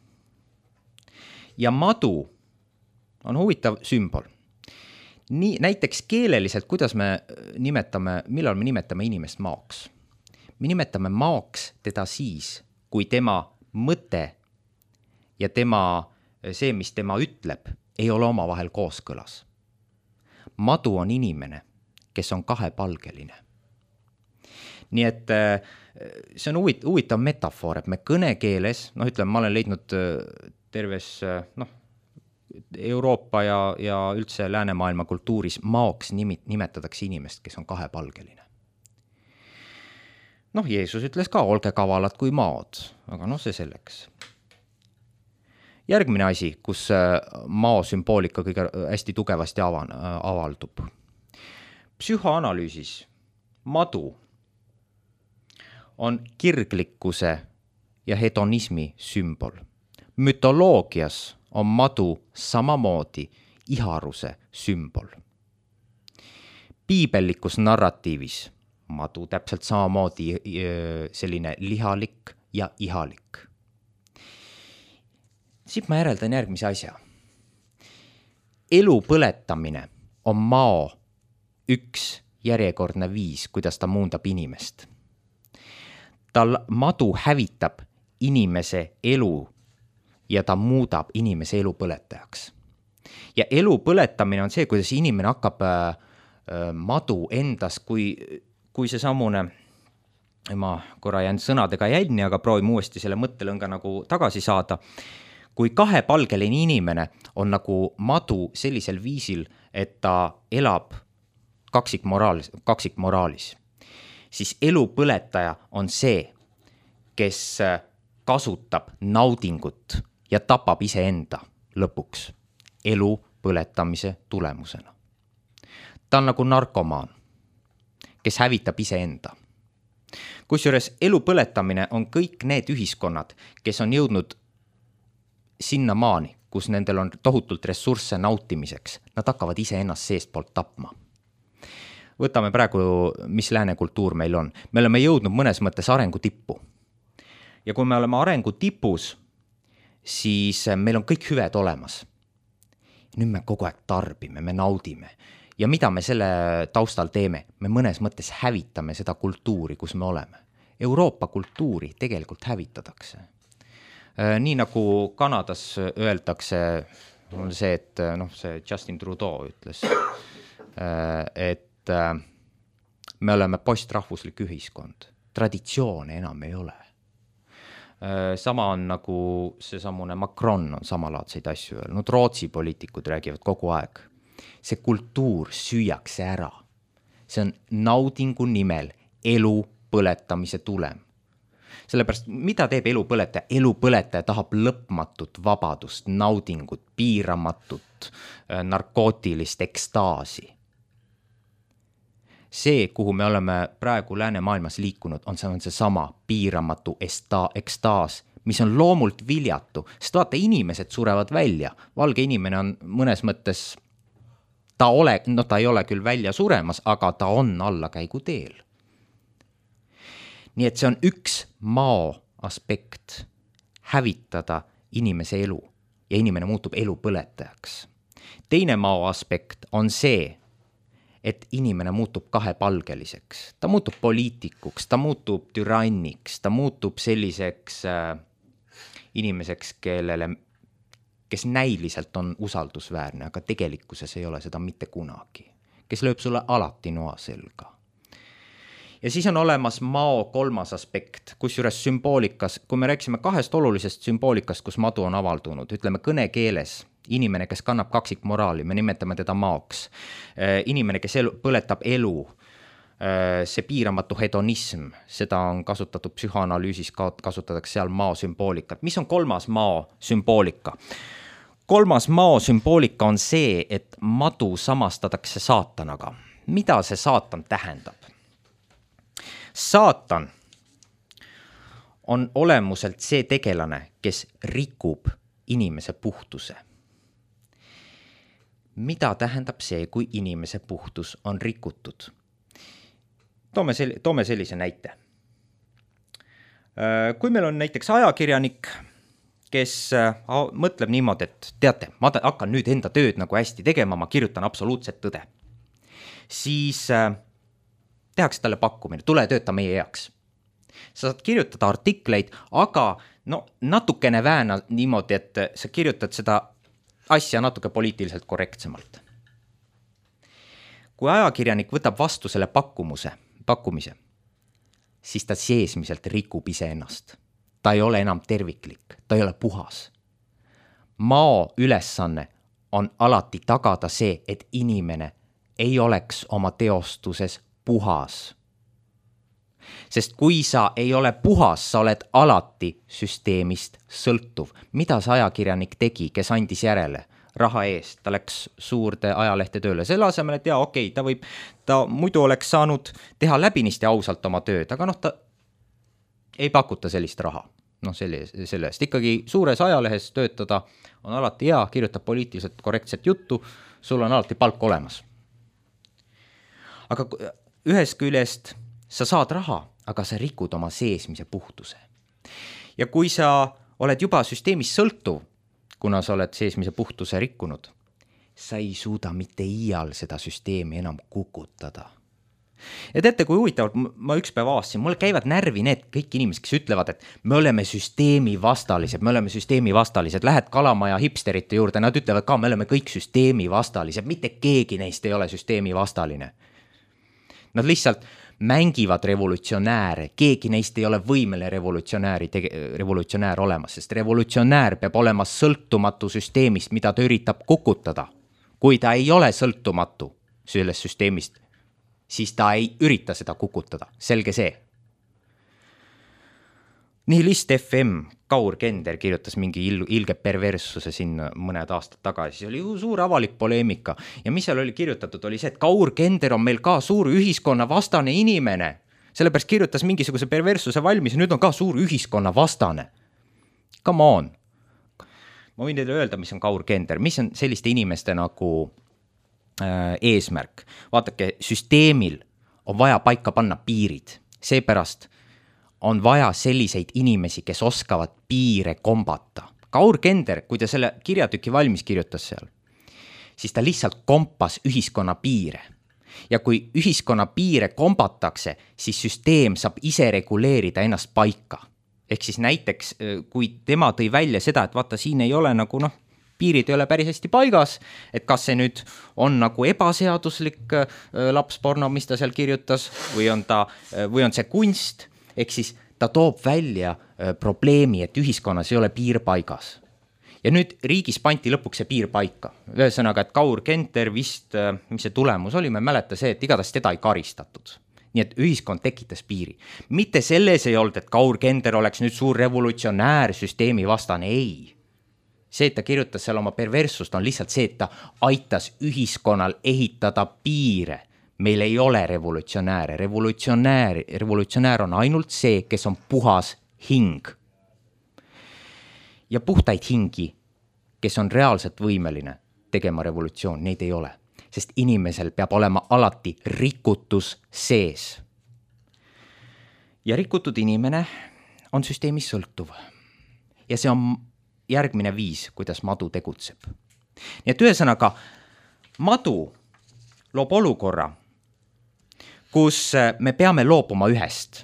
B: Ja madu on huvitav sümbol. Nii, näiteks keeleliselt, kuidas me nimetame, millal me nimetame inimest maaks? Me nimetame maaks teda siis, kui tema mõte ja tema, see, mis tema ütleb, ei ole omavahel kooskõlas. Madu on inimene, kes on kahepalgeline. Nii et see on huvitav metafoor, et me kõnekeeles, noh ütleme, ma olen leidnud terves, noh, Euroopa ja, ja üldse läänemaailma kultuuris maoks nimetatakse inimest, kes on kahepalgeline. Noh, Jeesus ütles ka, olge kavalad kui maod, aga noh, see selleks. Järgmine asi, kus mao sümboolika kõige hästi tugevasti avan, avaldub. Psühhoanalüüsis madu on kirglikkuse ja hedonismi sümbol. Mütoloogias on madu samamoodi iharuse sümbol. Piibellikus narratiivis madu täpselt samamoodi selline lihalik ja ihalik. Siit ma järeldan järgmise asja. Elu põletamine on mao üks järjekordne viis, kuidas ta muundab inimest. Tal madu hävitab inimese elu ja ta muudab inimese elu põletajaks. Ja elu põletamine on see, kuidas inimene hakkab äh, madu endas, kui, kui see samune, ma korra jään sõnadega jälni, aga proovime uuesti selle mõttelõnga nagu tagasi saada. kui kahepalgeline inimene on nagu madu sellisel viisil, et ta elab kaksikmoraalis, kaksikmoraalis, siis elupõletaja on see, kes kasutab naudingut ja tapab iseenda lõpuks elu põletamise tulemusena. Ta on nagu narkomaan, kes hävitab iseenda. Kusjuures elu põletamine on kõik need ühiskonnad, kes on jõudnud sinna maani, kus nendel on tohutult ressursse nautimiseks. Nad hakkavad iseennast seestpoolt tapma. Võtame praegu, mis lääne kultuur meil on. Me oleme jõudnud mõnes mõttes arengu tippu. Ja kui me oleme arengu tipus, siis meil on kõik hüved olemas. Nüüd me kogu aeg tarbime, me naudime. Ja mida me selle taustal teeme? Me mõnes mõttes hävitame seda kultuuri, kus me oleme. Euroopa kultuuri tegelikult hävitatakse. Nii nagu Kanadas öeldakse, on see, et noh, see Justin Trudeau ütles, et me oleme postrahvuslik ühiskond. Traditsioone enam ei ole. Sama on nagu see samune Macron on samalaadseid asju öelnud. Rootsi poliitikud räägivad kogu aeg. See kultuur süüakse ära. See on naudingu nimel elu põletamise tulem. Sellepärast, mida teeb elu põletaja? Elu põletaja tahab lõpmatut vabadust, naudingut, piiramatut, narkootilist ekstaasi. See, kuhu me oleme praegu läänemaailmas liikunud, on see, on see sama piiramatu esta, ekstaas, mis on loomult viljatu. Sest vaata, inimesed surevad välja. Valge inimene on mõnes mõttes, ta, ole, no, ta ei ole küll välja suremas, aga ta on allakäigu teel. Nii et see on üks mao aspekt, hävitada inimese elu ja inimene muutub elu põletajaks. Teine mao aspekt on see, et inimene muutub kahepalgeliseks. Ta muutub poliitikuks, ta muutub türanniks, ta muutub selliseks äh, inimeseks, kellele, kes näiliselt on usaldusväärne, aga tegelikkuses ei ole seda mitte kunagi. Kes lööb sulle alati noa selga. Ja siis on olemas mao kolmas aspekt, kusjuures sümboolikas, kui me rääksime kahest olulisest sümboolikast, kus madu on avaldunud, ütleme kõnekeeles, inimene, kes kannab kaksikmoraali, me nimetame teda maoks. Inimene, kes elu, põletab elu, see piiramatu hedonism, seda on kasutatud psühhoanalüüsis, kasutatakse seal mao sümboolikat. Mis on kolmas mao sümboolika? Kolmas mao sümboolika on see, et madu samastatakse saatanaga. Mida see saatan tähendab? Saatan on olemuselt see tegelane, kes rikub inimese puhtuse. Mida tähendab see, kui inimese puhtus on rikutud? Toome, sel- toome sellise näite. Kui meil on näiteks ajakirjanik, kes mõtleb niimoodi, et teate, ma hakkan nüüd enda tööd nagu hästi tegema, ma kirjutan absoluutset tõde. Siis tehakse talle pakkumine, tule tööta meie heaks. Sa saad kirjutada artikleid, aga no, natukene vääna niimoodi, et sa kirjutad seda asja natuke poliitiliselt korrektsemalt. Kui ajakirjanik võtab vastu selle pakkumuse, pakkumise, siis ta seesmiselt rikub iseennast. Ta ei ole enam terviklik, ta ei ole puhas. Mao ülesanne on alati tagada see, et inimene ei oleks oma teostuses puhas. Sest kui sa ei ole puhas, sa oled alati süsteemist sõltuv. Mida see ajakirjanik tegi, kes andis järele raha eest? Ta läks suurde ajalehte tööle. Selle asemel, et jaa, okei, ta võib, ta muidu oleks saanud teha läbinisti ausalt oma tööd, aga noh, ta ei pakuta sellist raha. Noh, selle, sellest ikkagi suures ajalehes töötada on alati hea, kirjutab poliitiliselt korrektset juttu, sul on alati palk olemas. Aga ühest küljest sa saad raha, aga sa rikud oma seesmise puhtuse. Ja kui sa oled juba süsteemis sõltuv, kuna sa oled seesmise puhtuse rikkunud, sa ei suuda mitte iial seda süsteemi enam kukutada. Ja teate, kui huvitavalt, ma üks päev aastasin, mul käivad närvi need kõik inimesed, kes ütlevad, et me oleme süsteemi vastalised, me oleme süsteemi vastalised, lähed Kalamaja hipsterite juurde, nad ütlevad ka, me oleme kõik süsteemi vastalised, mitte keegi neist ei ole süsteemi vastaline. Nad lihtsalt mängivad revolutsionääre, keegi neist ei ole võimeline revolutsionääri tege-, revolutsionäär olema, sest revolutsionäär peab olema sõltumatu süsteemist, mida ta üritab kukutada. Kui ta ei ole sõltumatu sellest süsteemist, siis ta ei ürita seda kukutada, selge see. Nihilist F M, Kaur Kender kirjutas mingi il- ilge perverssuse sinna mõned aastad tagasi, see oli ju suur avalik poleemika ja mis seal oli kirjutatud, oli see, et Kaur Kender on meil ka suur ühiskonna vastane inimene, sellepärast kirjutas mingisuguse perverssuse valmis ja nüüd on ka suur ühiskonna vastane. Come on. Ma võin teile öelda, mis on Kaur Kender, mis on selliste inimeste nagu äh, eesmärk. Vaatake, süsteemil on vaja paika panna piirid, seepärast on vaja selliseid inimesi, kes oskavad piire kombata. Kaur Kender, kui ta selle kirjatüki valmis kirjutas seal, siis ta lihtsalt kompas ühiskonna piire. Ja kui ühiskonna piire kombatakse, siis süsteem saab ise reguleerida ennast paika. Ehk siis näiteks, kui tema tõi välja seda, et vaata, siin ei ole nagu noh, piirid ei ole päris hästi paigas, et kas see nüüd on nagu ebaseaduslik lapsporno, mis ta seal kirjutas, või on, ta, või on see kunst, ehk siis ta toob välja probleemi, et ühiskonnas ei ole piir paigas. Ja nüüd riigis panti lõpuks see piir paika. Ühesõnaga, et Kaur Kender vist, mis see tulemus oli, me mäleta see, et igatahes teda ei karistatud. Nii et ühiskond tekitas piiri. Mitte selles ei olnud, et Kaur Kender oleks nüüd suur revolutsionäär süsteemi vastane, ei. See, et ta kirjutas seal oma perverssust, on lihtsalt see, et ta aitas ühiskonnal ehitada piire. Meil ei ole revolutsionääre. Revolutsionäär, revolutsionäär on ainult see, kes on puhas hing. Ja puhtaid hingi, kes on reaalselt võimeline tegema revolutsioon, neid ei ole. Sest inimesel peab olema alati rikutus sees. Ja rikutud inimene on süsteemis sõltuv. Ja see on järgmine viis, kuidas madu tegutseb. Nii et ühesõnaga, madu loob olukorra, kus me peame loobuma ühest.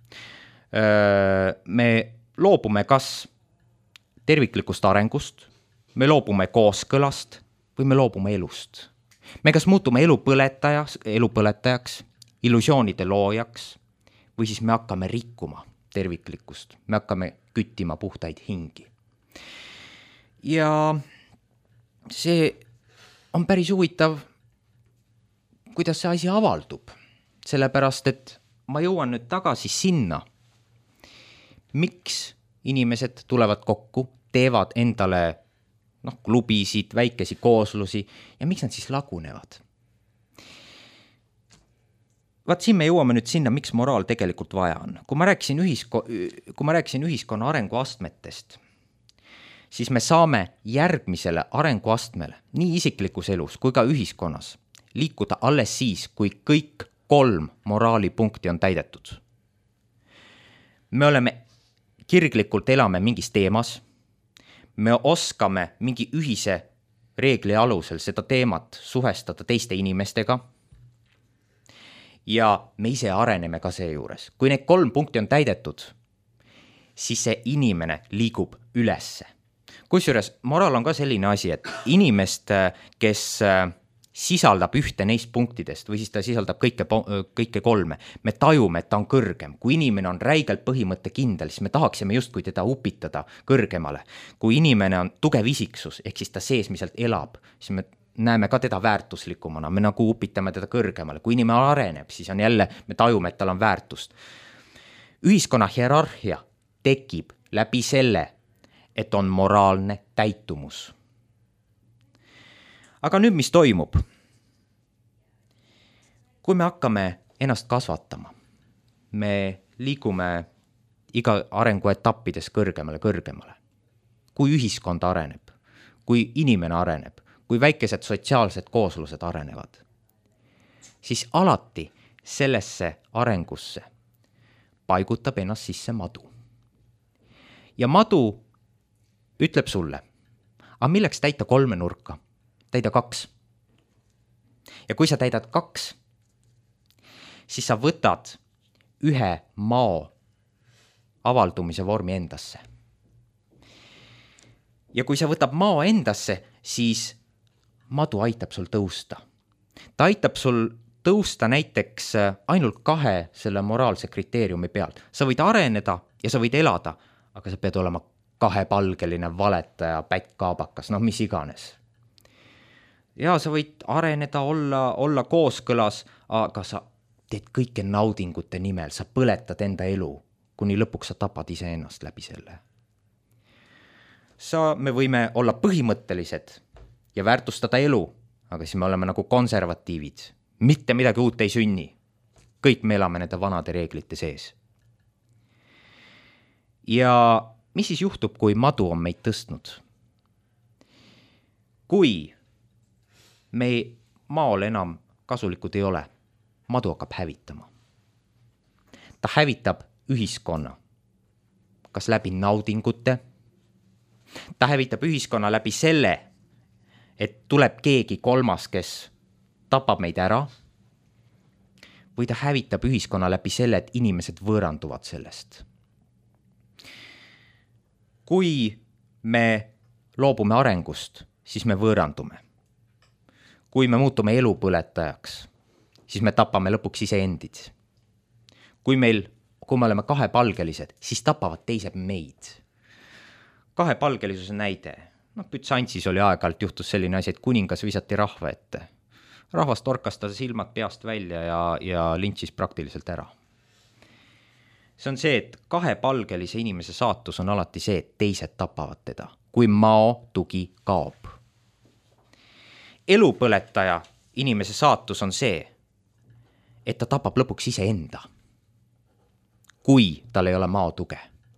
B: Me loobume kas terviklikust arengust, me loobume kooskõlast või me loobume elust. Me kas muutume elu põletajaks, elu põletajaks, illusioonide loojaks või siis me hakkame rikkuma terviklikkust, me hakkame küttima puhtaid hingi. Ja see on päris huvitav, kuidas see asi avaldub. Sellepärast, et ma jõuan nüüd tagasi sinna, miks inimesed tulevad kokku, teevad endale noh, klubisid, väikesi kooslusi ja miks nad siis lagunevad. Vaat siin me jõuame nüüd sinna, miks moraal tegelikult vaja on. Kui ma rääkisin, ühisko- kui ma rääkisin ühiskonna arenguastmetest, siis me saame järgmisele arenguastmele, nii isiklikus elus kui ka ühiskonnas, liikuda alles siis, kui kõik kolm moraalipunkti on täidetud. Me oleme kirglikult elame mingis teemas, me oskame mingi ühise reegli alusel seda teemat suhestada teiste inimestega ja me ise areneme ka see juures. Kui need kolm punkti on täidetud, siis see inimene liigub ülesse. Kusjuures moraal on ka selline asi, et inimest, kes sisaldab ühte neist punktidest või siis ta sisaldab kõike, kõike kolme. Me tajume, et ta on kõrgem. Kui inimene on räigelt põhimõtte kindel, siis me tahaksime just kui teda upitada kõrgemale. Kui inimene on tugev isiksus, ehk siis ta seesmiselt elab, siis me näeme ka teda väärtuslikumana, me nagu upitame teda kõrgemale. Kui inimene areneb, siis on jälle, me tajume, et tal on väärtust. Ühiskonna hierarhia tekib läbi selle, et on moraalne täitumus. Aga nüüd, mis toimub? Kui me hakkame ennast kasvatama, me liigume iga arenguetappides kõrgemale, kõrgemale. Kui ühiskond areneb, kui inimene areneb, kui väikesed sotsiaalsed kooslused arenevad, siis alati sellesse arengusse paigutab ennast sisse madu. Ja madu ütleb sulle, aga milleks täita kolme nurka? Täida kaks. Ja kui sa täidad kaks, siis sa võtad ühe mao avaldumise vormi endasse. Ja kui sa võtab mao endasse, siis madu aitab sul tõusta. Ta aitab sul tõusta näiteks ainult kahe selle moraalse kriteeriumi pealt. Sa võid areneda ja sa võid elada, aga sa pead olema kahepalgeline valetaja, pättkaabakas, noh mis iganes. Ja sa võid areneda, olla, olla kooskõlas, aga sa teed kõike naudingute nimel, sa põletad enda elu, kuni lõpuks sa tapad iseennast läbi selle. Sa, me võime olla põhimõttelised ja väärtustada elu, aga siis me oleme nagu konservatiivid. Mitte midagi uut ei sünni. Kõik me elame nende vanade reeglite sees. Ja mis siis juhtub, kui madu on meid tõstnud? Kui me maal enam kasulikud ei ole, madu hakkab hävitama. Ta hävitab ühiskonna, kas läbi naudingute. Ta hävitab ühiskonna läbi selle, et tuleb keegi kolmas, kes tapab meid ära. Või ta hävitab ühiskonna läbi selle, et inimesed võõranduvad sellest. Kui me loobume arengust, siis me võõrandume. Kui me muutume elupõletajaks, siis me tapame lõpuks ise endid. Kui meil, kui me oleme kahepalgelised, siis tapavad teised meid. Kahepalgelisuse näide. No, Bütsantsis oli aeg-ajalt juhtus selline asi, et kuningas visati rahva ette. Rahvas torkas ta silmad peast välja ja, ja lintsis praktiliselt ära. See on see, et kahepalgelise inimese saatus on alati see, et teised tapavad teda, kui mao tugi kaob. Elupõletaja inimese saatus on see, et ta tapab lõpuks ise enda, kui tal ei ole mao tuge.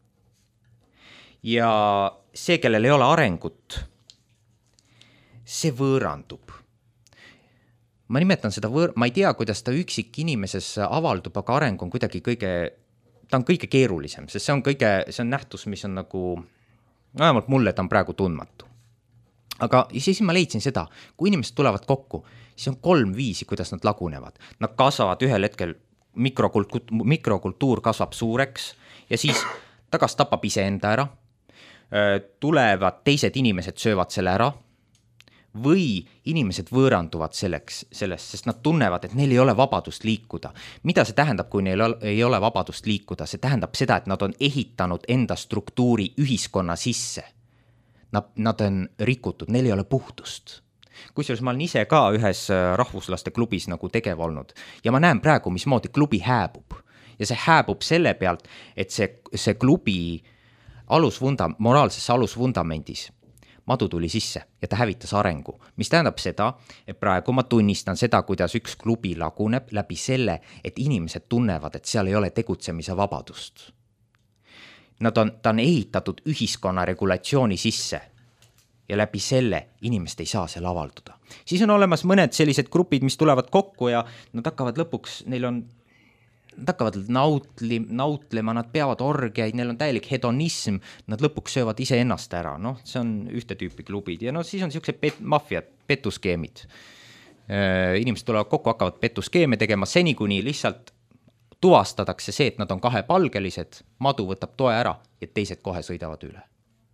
B: Ja see, kellel ei ole arengut, see võõrandub. Ma nimetan seda võõr... Ma ei tea, kuidas ta üksik inimeses avaldub, aga areng on kuidagi kõige... Ta on kõige keerulisem, sest see on, kõige... see on nähtus, mis on nagu... Vähemalt mulle ta on praegu tundmatu. Aga siis ma leidsin seda, kui inimesed tulevad kokku, siis on kolm viisi, kuidas nad lagunevad. Nad kasvavad ühel hetkel, mikrokult... mikrokultuur kasvab suureks ja siis ta kas tapab ise enda ära, tulevad teised inimesed söövad selle ära või inimesed võõranduvad selleks, sellest, sest nad tunnevad, et neil ei ole vabadust liikuda. Mida see tähendab, kui neil ei ole vabadust liikuda? See tähendab seda, et nad on ehitanud enda struktuuri ühiskonna sisse. Nad, nad on rikutud, neil ei ole puhtust. Kusjuures ma olen ise ka ühes rahvuslaste klubis nagu tegev olnud ja ma näen praegu, mismoodi klubi hääbub. Ja see hääbub selle pealt, et see, see klubi alusvunda, moraalsesse alusvundamendis madu tuli sisse ja ta hävitas arengu, mis tähendab seda, et praegu ma tunnistan seda, kuidas üks klubi laguneb läbi selle, et inimesed tunnevad, et seal ei ole tegutsemise vabadust. Nad on, ta on ehitatud ühiskonna regulatsiooni sisse ja läbi selle inimesed ei saa seal avalduda. Siis on olemas mõned sellised grupid, mis tulevad kokku ja nad hakkavad lõpuks, neil on Nad hakkavad nautli, nautlema, nad peavad orgiaid, neil on täielik hedonism, nad lõpuks söövad ise ennast ära, noh, see on ühte tüüpi klubid ja no siis on siuksed pet, mafiad, petuskeemid. Inimesed tulevad kokku, hakkavad petuskeeme tegema seni, kuni lihtsalt tuvastatakse see, et nad on kahepalgelised, madu võtab toe ära ja teised kohe sõidavad üle.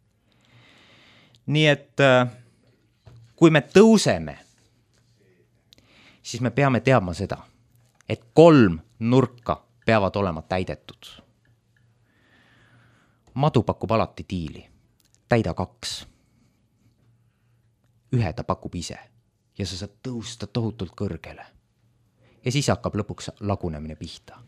B: Nii et kui me tõuseme, siis me peame teadma seda, et kolm nurka peavad olema täidetud. Madu pakub alati diili. Täida kaks. Ühe ta pakub ise ja sa saad tõusta tohutult kõrgele. Ja siis hakkab lõpuks lagunemine pihta.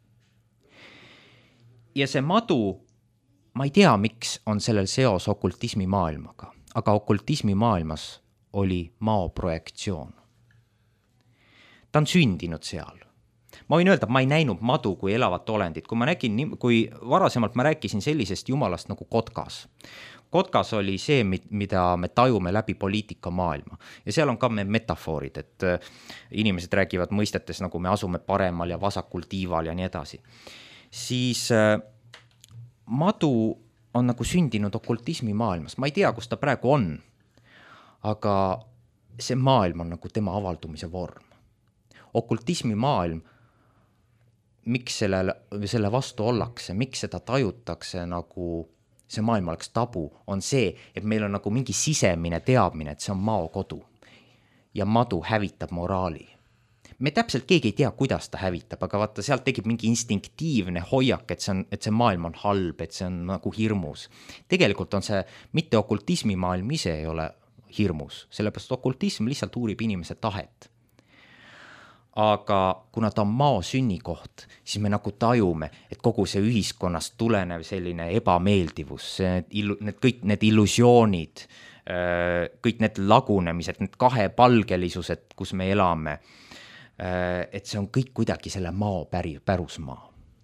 B: Ja see madu, ma ei tea, miks on sellel seos okultismi maailmaga, aga okultismi maailmas oli mao projektsioon. Ta on sündinud seal. Ma võin öelda, et ma ei näinud madu kui elavat olendit. Kui, ma nägin, kui varasemalt ma rääkisin sellisest jumalast nagu Kotkas. Kotkas oli see, mida me tajume läbi poliitika maailma. Ja seal on ka me metafoorid, et inimesed räägivad mõistetes, nagu me asume paremal ja vasakul tiival ja nii edasi. Siis madu on nagu sündinud okultismi maailmas. Ma ei tea, kus ta praegu on, aga see maailm on nagu tema avaldumise vorm. Okultismi maailm, miks selle, selle vastu ollakse, miks seda tajutakse nagu see maailm oleks tabu, on see, et meil on nagu mingi sisemine teadmine, et see on mao kodu ja madu hävitab moraali. me täpselt keegi ei tea, kuidas ta hävitab, aga vaata, sealt tekib mingi instinktiivne hoiak, et see on, et see maailm on halb, et see on nagu hirmus. Tegelikult on see, mitte okultismi maailm ise ei ole hirmus, sellepärast okultism lihtsalt uurib inimese tahet. Aga kuna ta on mao sünnikoht, siis me nagu tajume, et kogu see ühiskonnast tulenev selline ebameeldivus, need, need kõik need illusioonid, kõik need lagunemised, need kahepalgelisused, kus me elame, et see on kõik kuidagi selle mao päri, pärusmaa.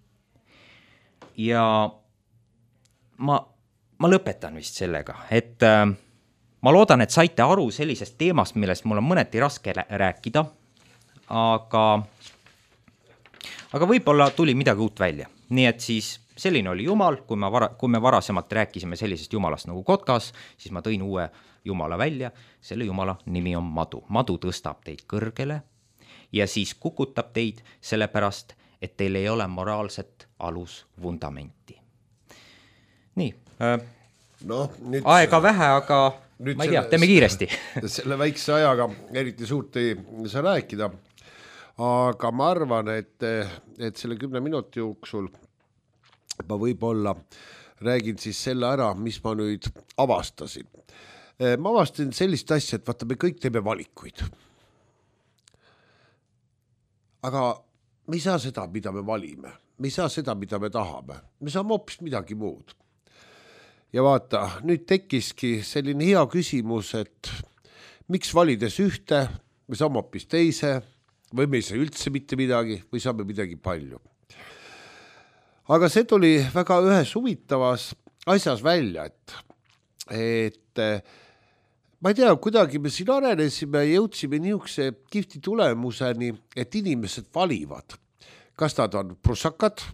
B: Ja ma, ma lõpetan vist sellega, et ma loodan, et saite aru sellisest teemast, millest mul on mõneti raske rääkida, aga, aga võib-olla tuli midagi uut välja. Nii et siis selline oli Jumal, kui, ma vara, kui me varasemalt rääkisime sellisest Jumalast nagu Kotkas, siis ma tõin uue Jumala välja, selle Jumala nimi on Madu. Madu tõstab teid kõrgele ja siis kukutab teid sellepärast, et teil ei ole moraalset alusvundamenti. Nii, äh,
C: no, nüüd
B: aega vähe, aga ma ei tea, teeme kiiresti.
C: Selle väikse ajaga eriti suurt ei saa rääkida, aga ma arvan, et, et selle kümne minuti jooksul ma võib-olla räägin siis selle ära, mis ma nüüd avastasin. Ma avastasin sellist asja, et vaata, me kõik teeme valikuid. Aga me ei saa seda, mida me valime. Me ei saa seda, mida me tahame. Me saame hoopis midagi muud. Ja vaata, nüüd tekkiski selline hea küsimus, et miks valides ühte, me saame hoopis teise, või me ei saa üldse mitte midagi, või saame midagi palju. Aga see tuli väga ühes huvitavas asjas välja, et, et ma ei tea, kuidagi me siin arenesime ja jõudsime niisuguse kihvti tulemuseni, et inimesed valivad, kas nad on prussakad,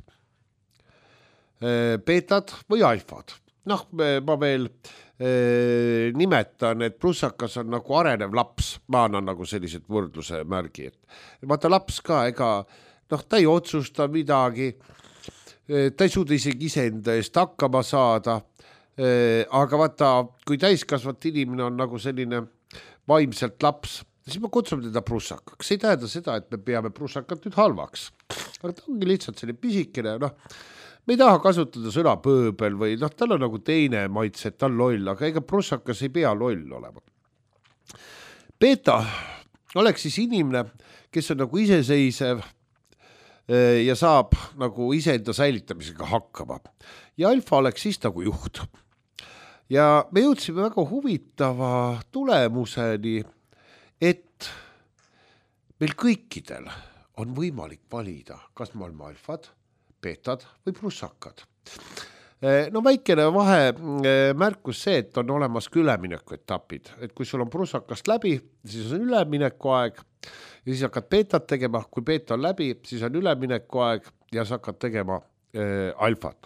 C: beetad või alfad. Noh, ma veel eh, nimetan, et plussakas on nagu arenev laps, ma annan nagu sellised võrdluse märgi, et vaata laps ka, ega noh, ta ei otsusta midagi, ta ei suuda isegi iseenda eest hakkama saada, aga vaata, kui täiskasvat inimene on nagu selline vaimselt laps, siis me kutsume teda prussakaks. See ei tähenda seda, et me peame prussakat nüüd halvaks, aga ta ongi lihtsalt selline pisikene, noh, me ei taha kasutada sõna pööbel või noh, tal on nagu teine maitse, et ta on loll, aga ega prussakas ei pea loll olema. Beeta oleks siis inimene, kes on nagu iseseisev ja saab nagu iseenda säilitamisega hakkama. Ja alfa oleks siis nagu juht. Ja me jõudsime väga huvitava tulemuseni, et meil kõikidel on võimalik valida, kas me oleme alfad, beetad või prussakad. No väikene vahe märkus see, et on olemas ka ülemineku etapid, et kui sul on prussakast läbi, siis on ülemineku aeg ja siis hakkad beetad tegema, kui beeta on läbi, siis on ülemineku aeg ja sa hakkad tegema äh, alfat.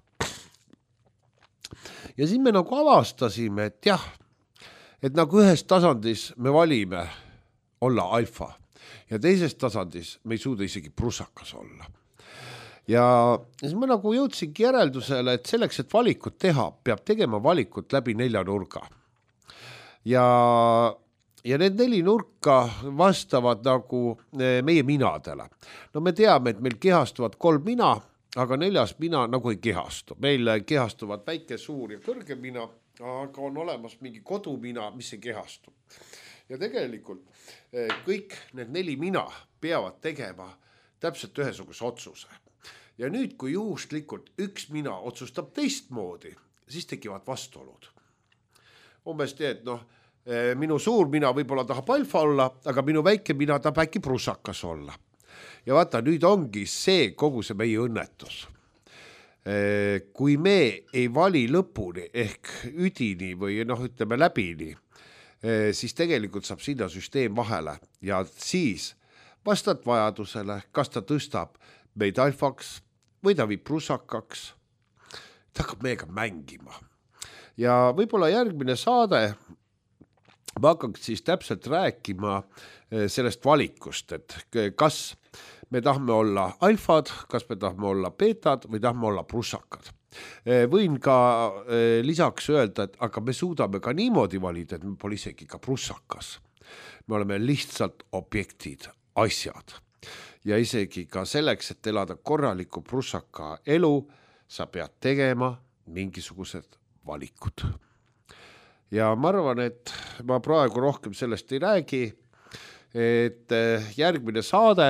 C: Ja siis me nagu avastasime, et jah, et nagu ühes tasandis me valime olla alfa ja teises tasandis me ei suuda isegi prussakas olla. Ja siis ma nagu jõudsingi järeldusele, et selleks, et valikut teha, peab tegema valikut läbi nelja nurga. Ja, ja need neli nurka vastavad nagu meie minadele. No me teame, et meil kehastuvad kolm mina, aga neljas mina nagu ei kehastu. Meil kehastuvad väike, suur ja kõrge mina, aga on olemas mingi kodumina, mis ei kehastu. Ja tegelikult kõik need neli mina peavad tegema täpselt ühesuguse otsuse. Ja nüüd, kui juhuslikult üks mina otsustab teistmoodi, siis tekivad vastuolud. Umbes nii, et noh, minu suur mina võib-olla tahab alfa olla, aga minu väike mina tahab äkki prussakas olla. Ja vaata, nüüd ongi see kogu see meie õnnetus. Kui me ei vali lõpuni ehk üdini või noh, ütleme läbini, siis tegelikult saab sinna süsteem vahele ja siis vastad vajadusele, kas ta tõstab meid alfaks või ta viib prussakaks, ta hakkab meiega mängima. Ja võib-olla järgmine saade ma hakkaks siis täpselt rääkima sellest valikust, et kas me tahame olla alfad, kas me tahame olla beetad või tahame olla prussakad. Võin ka lisaks öelda, et aga me suudame ka niimoodi valida, et me pole isegi ka prussakas. Me oleme lihtsalt objektid, asjad. ja isegi ka selleks, et elada korraliku prussaka elu, sa pead tegema mingisugused valikud. Ja ma arvan, et ma praegu rohkem sellest ei räägi, et järgmine saade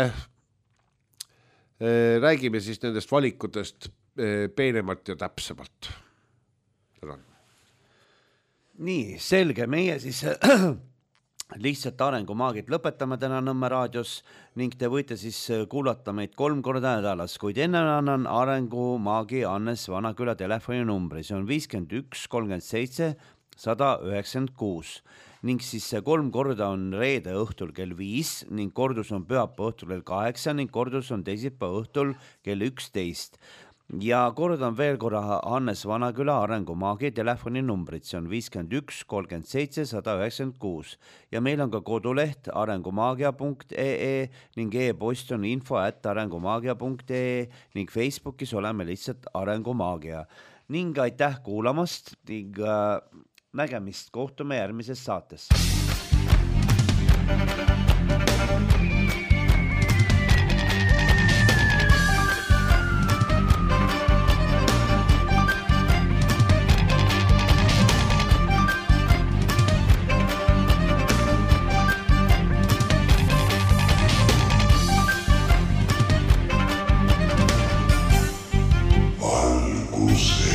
C: räägime siis nendest valikutest peenemalt ja täpsemalt.
A: Nii, selge, meie siis lihtsalt arengumaagid lõpetame täna Nõmme raadios ning te võite siis kuulata meid kolm korda nädalas, kuid enne annan arengumaagi Hannes Vanaküla telefoninumbri, see on viiskümmend üks kolmkümmend seitse sada üheksakümmend kuus ning siis see kolm korda on reede õhtul kell viis ning kordus on pühapäeva õhtul kell kaheksa ning kordus on teisipäeva õhtul kell üksteist. Ja kordan veel korra Hannes Vanaküla arengumaagi telefoninumbrid, see on viiskümmend üks kolmkümmend seitse sada üheksakümmend kuus ja meil on ka koduleht arengumaagia punkt ee ning e-post on info at arengumaagia punkt ee ning Facebookis oleme lihtsalt Arengumaagia ning aitäh kuulamast ning äh, nägemist, kohtume järgmises saates.
D: Valgus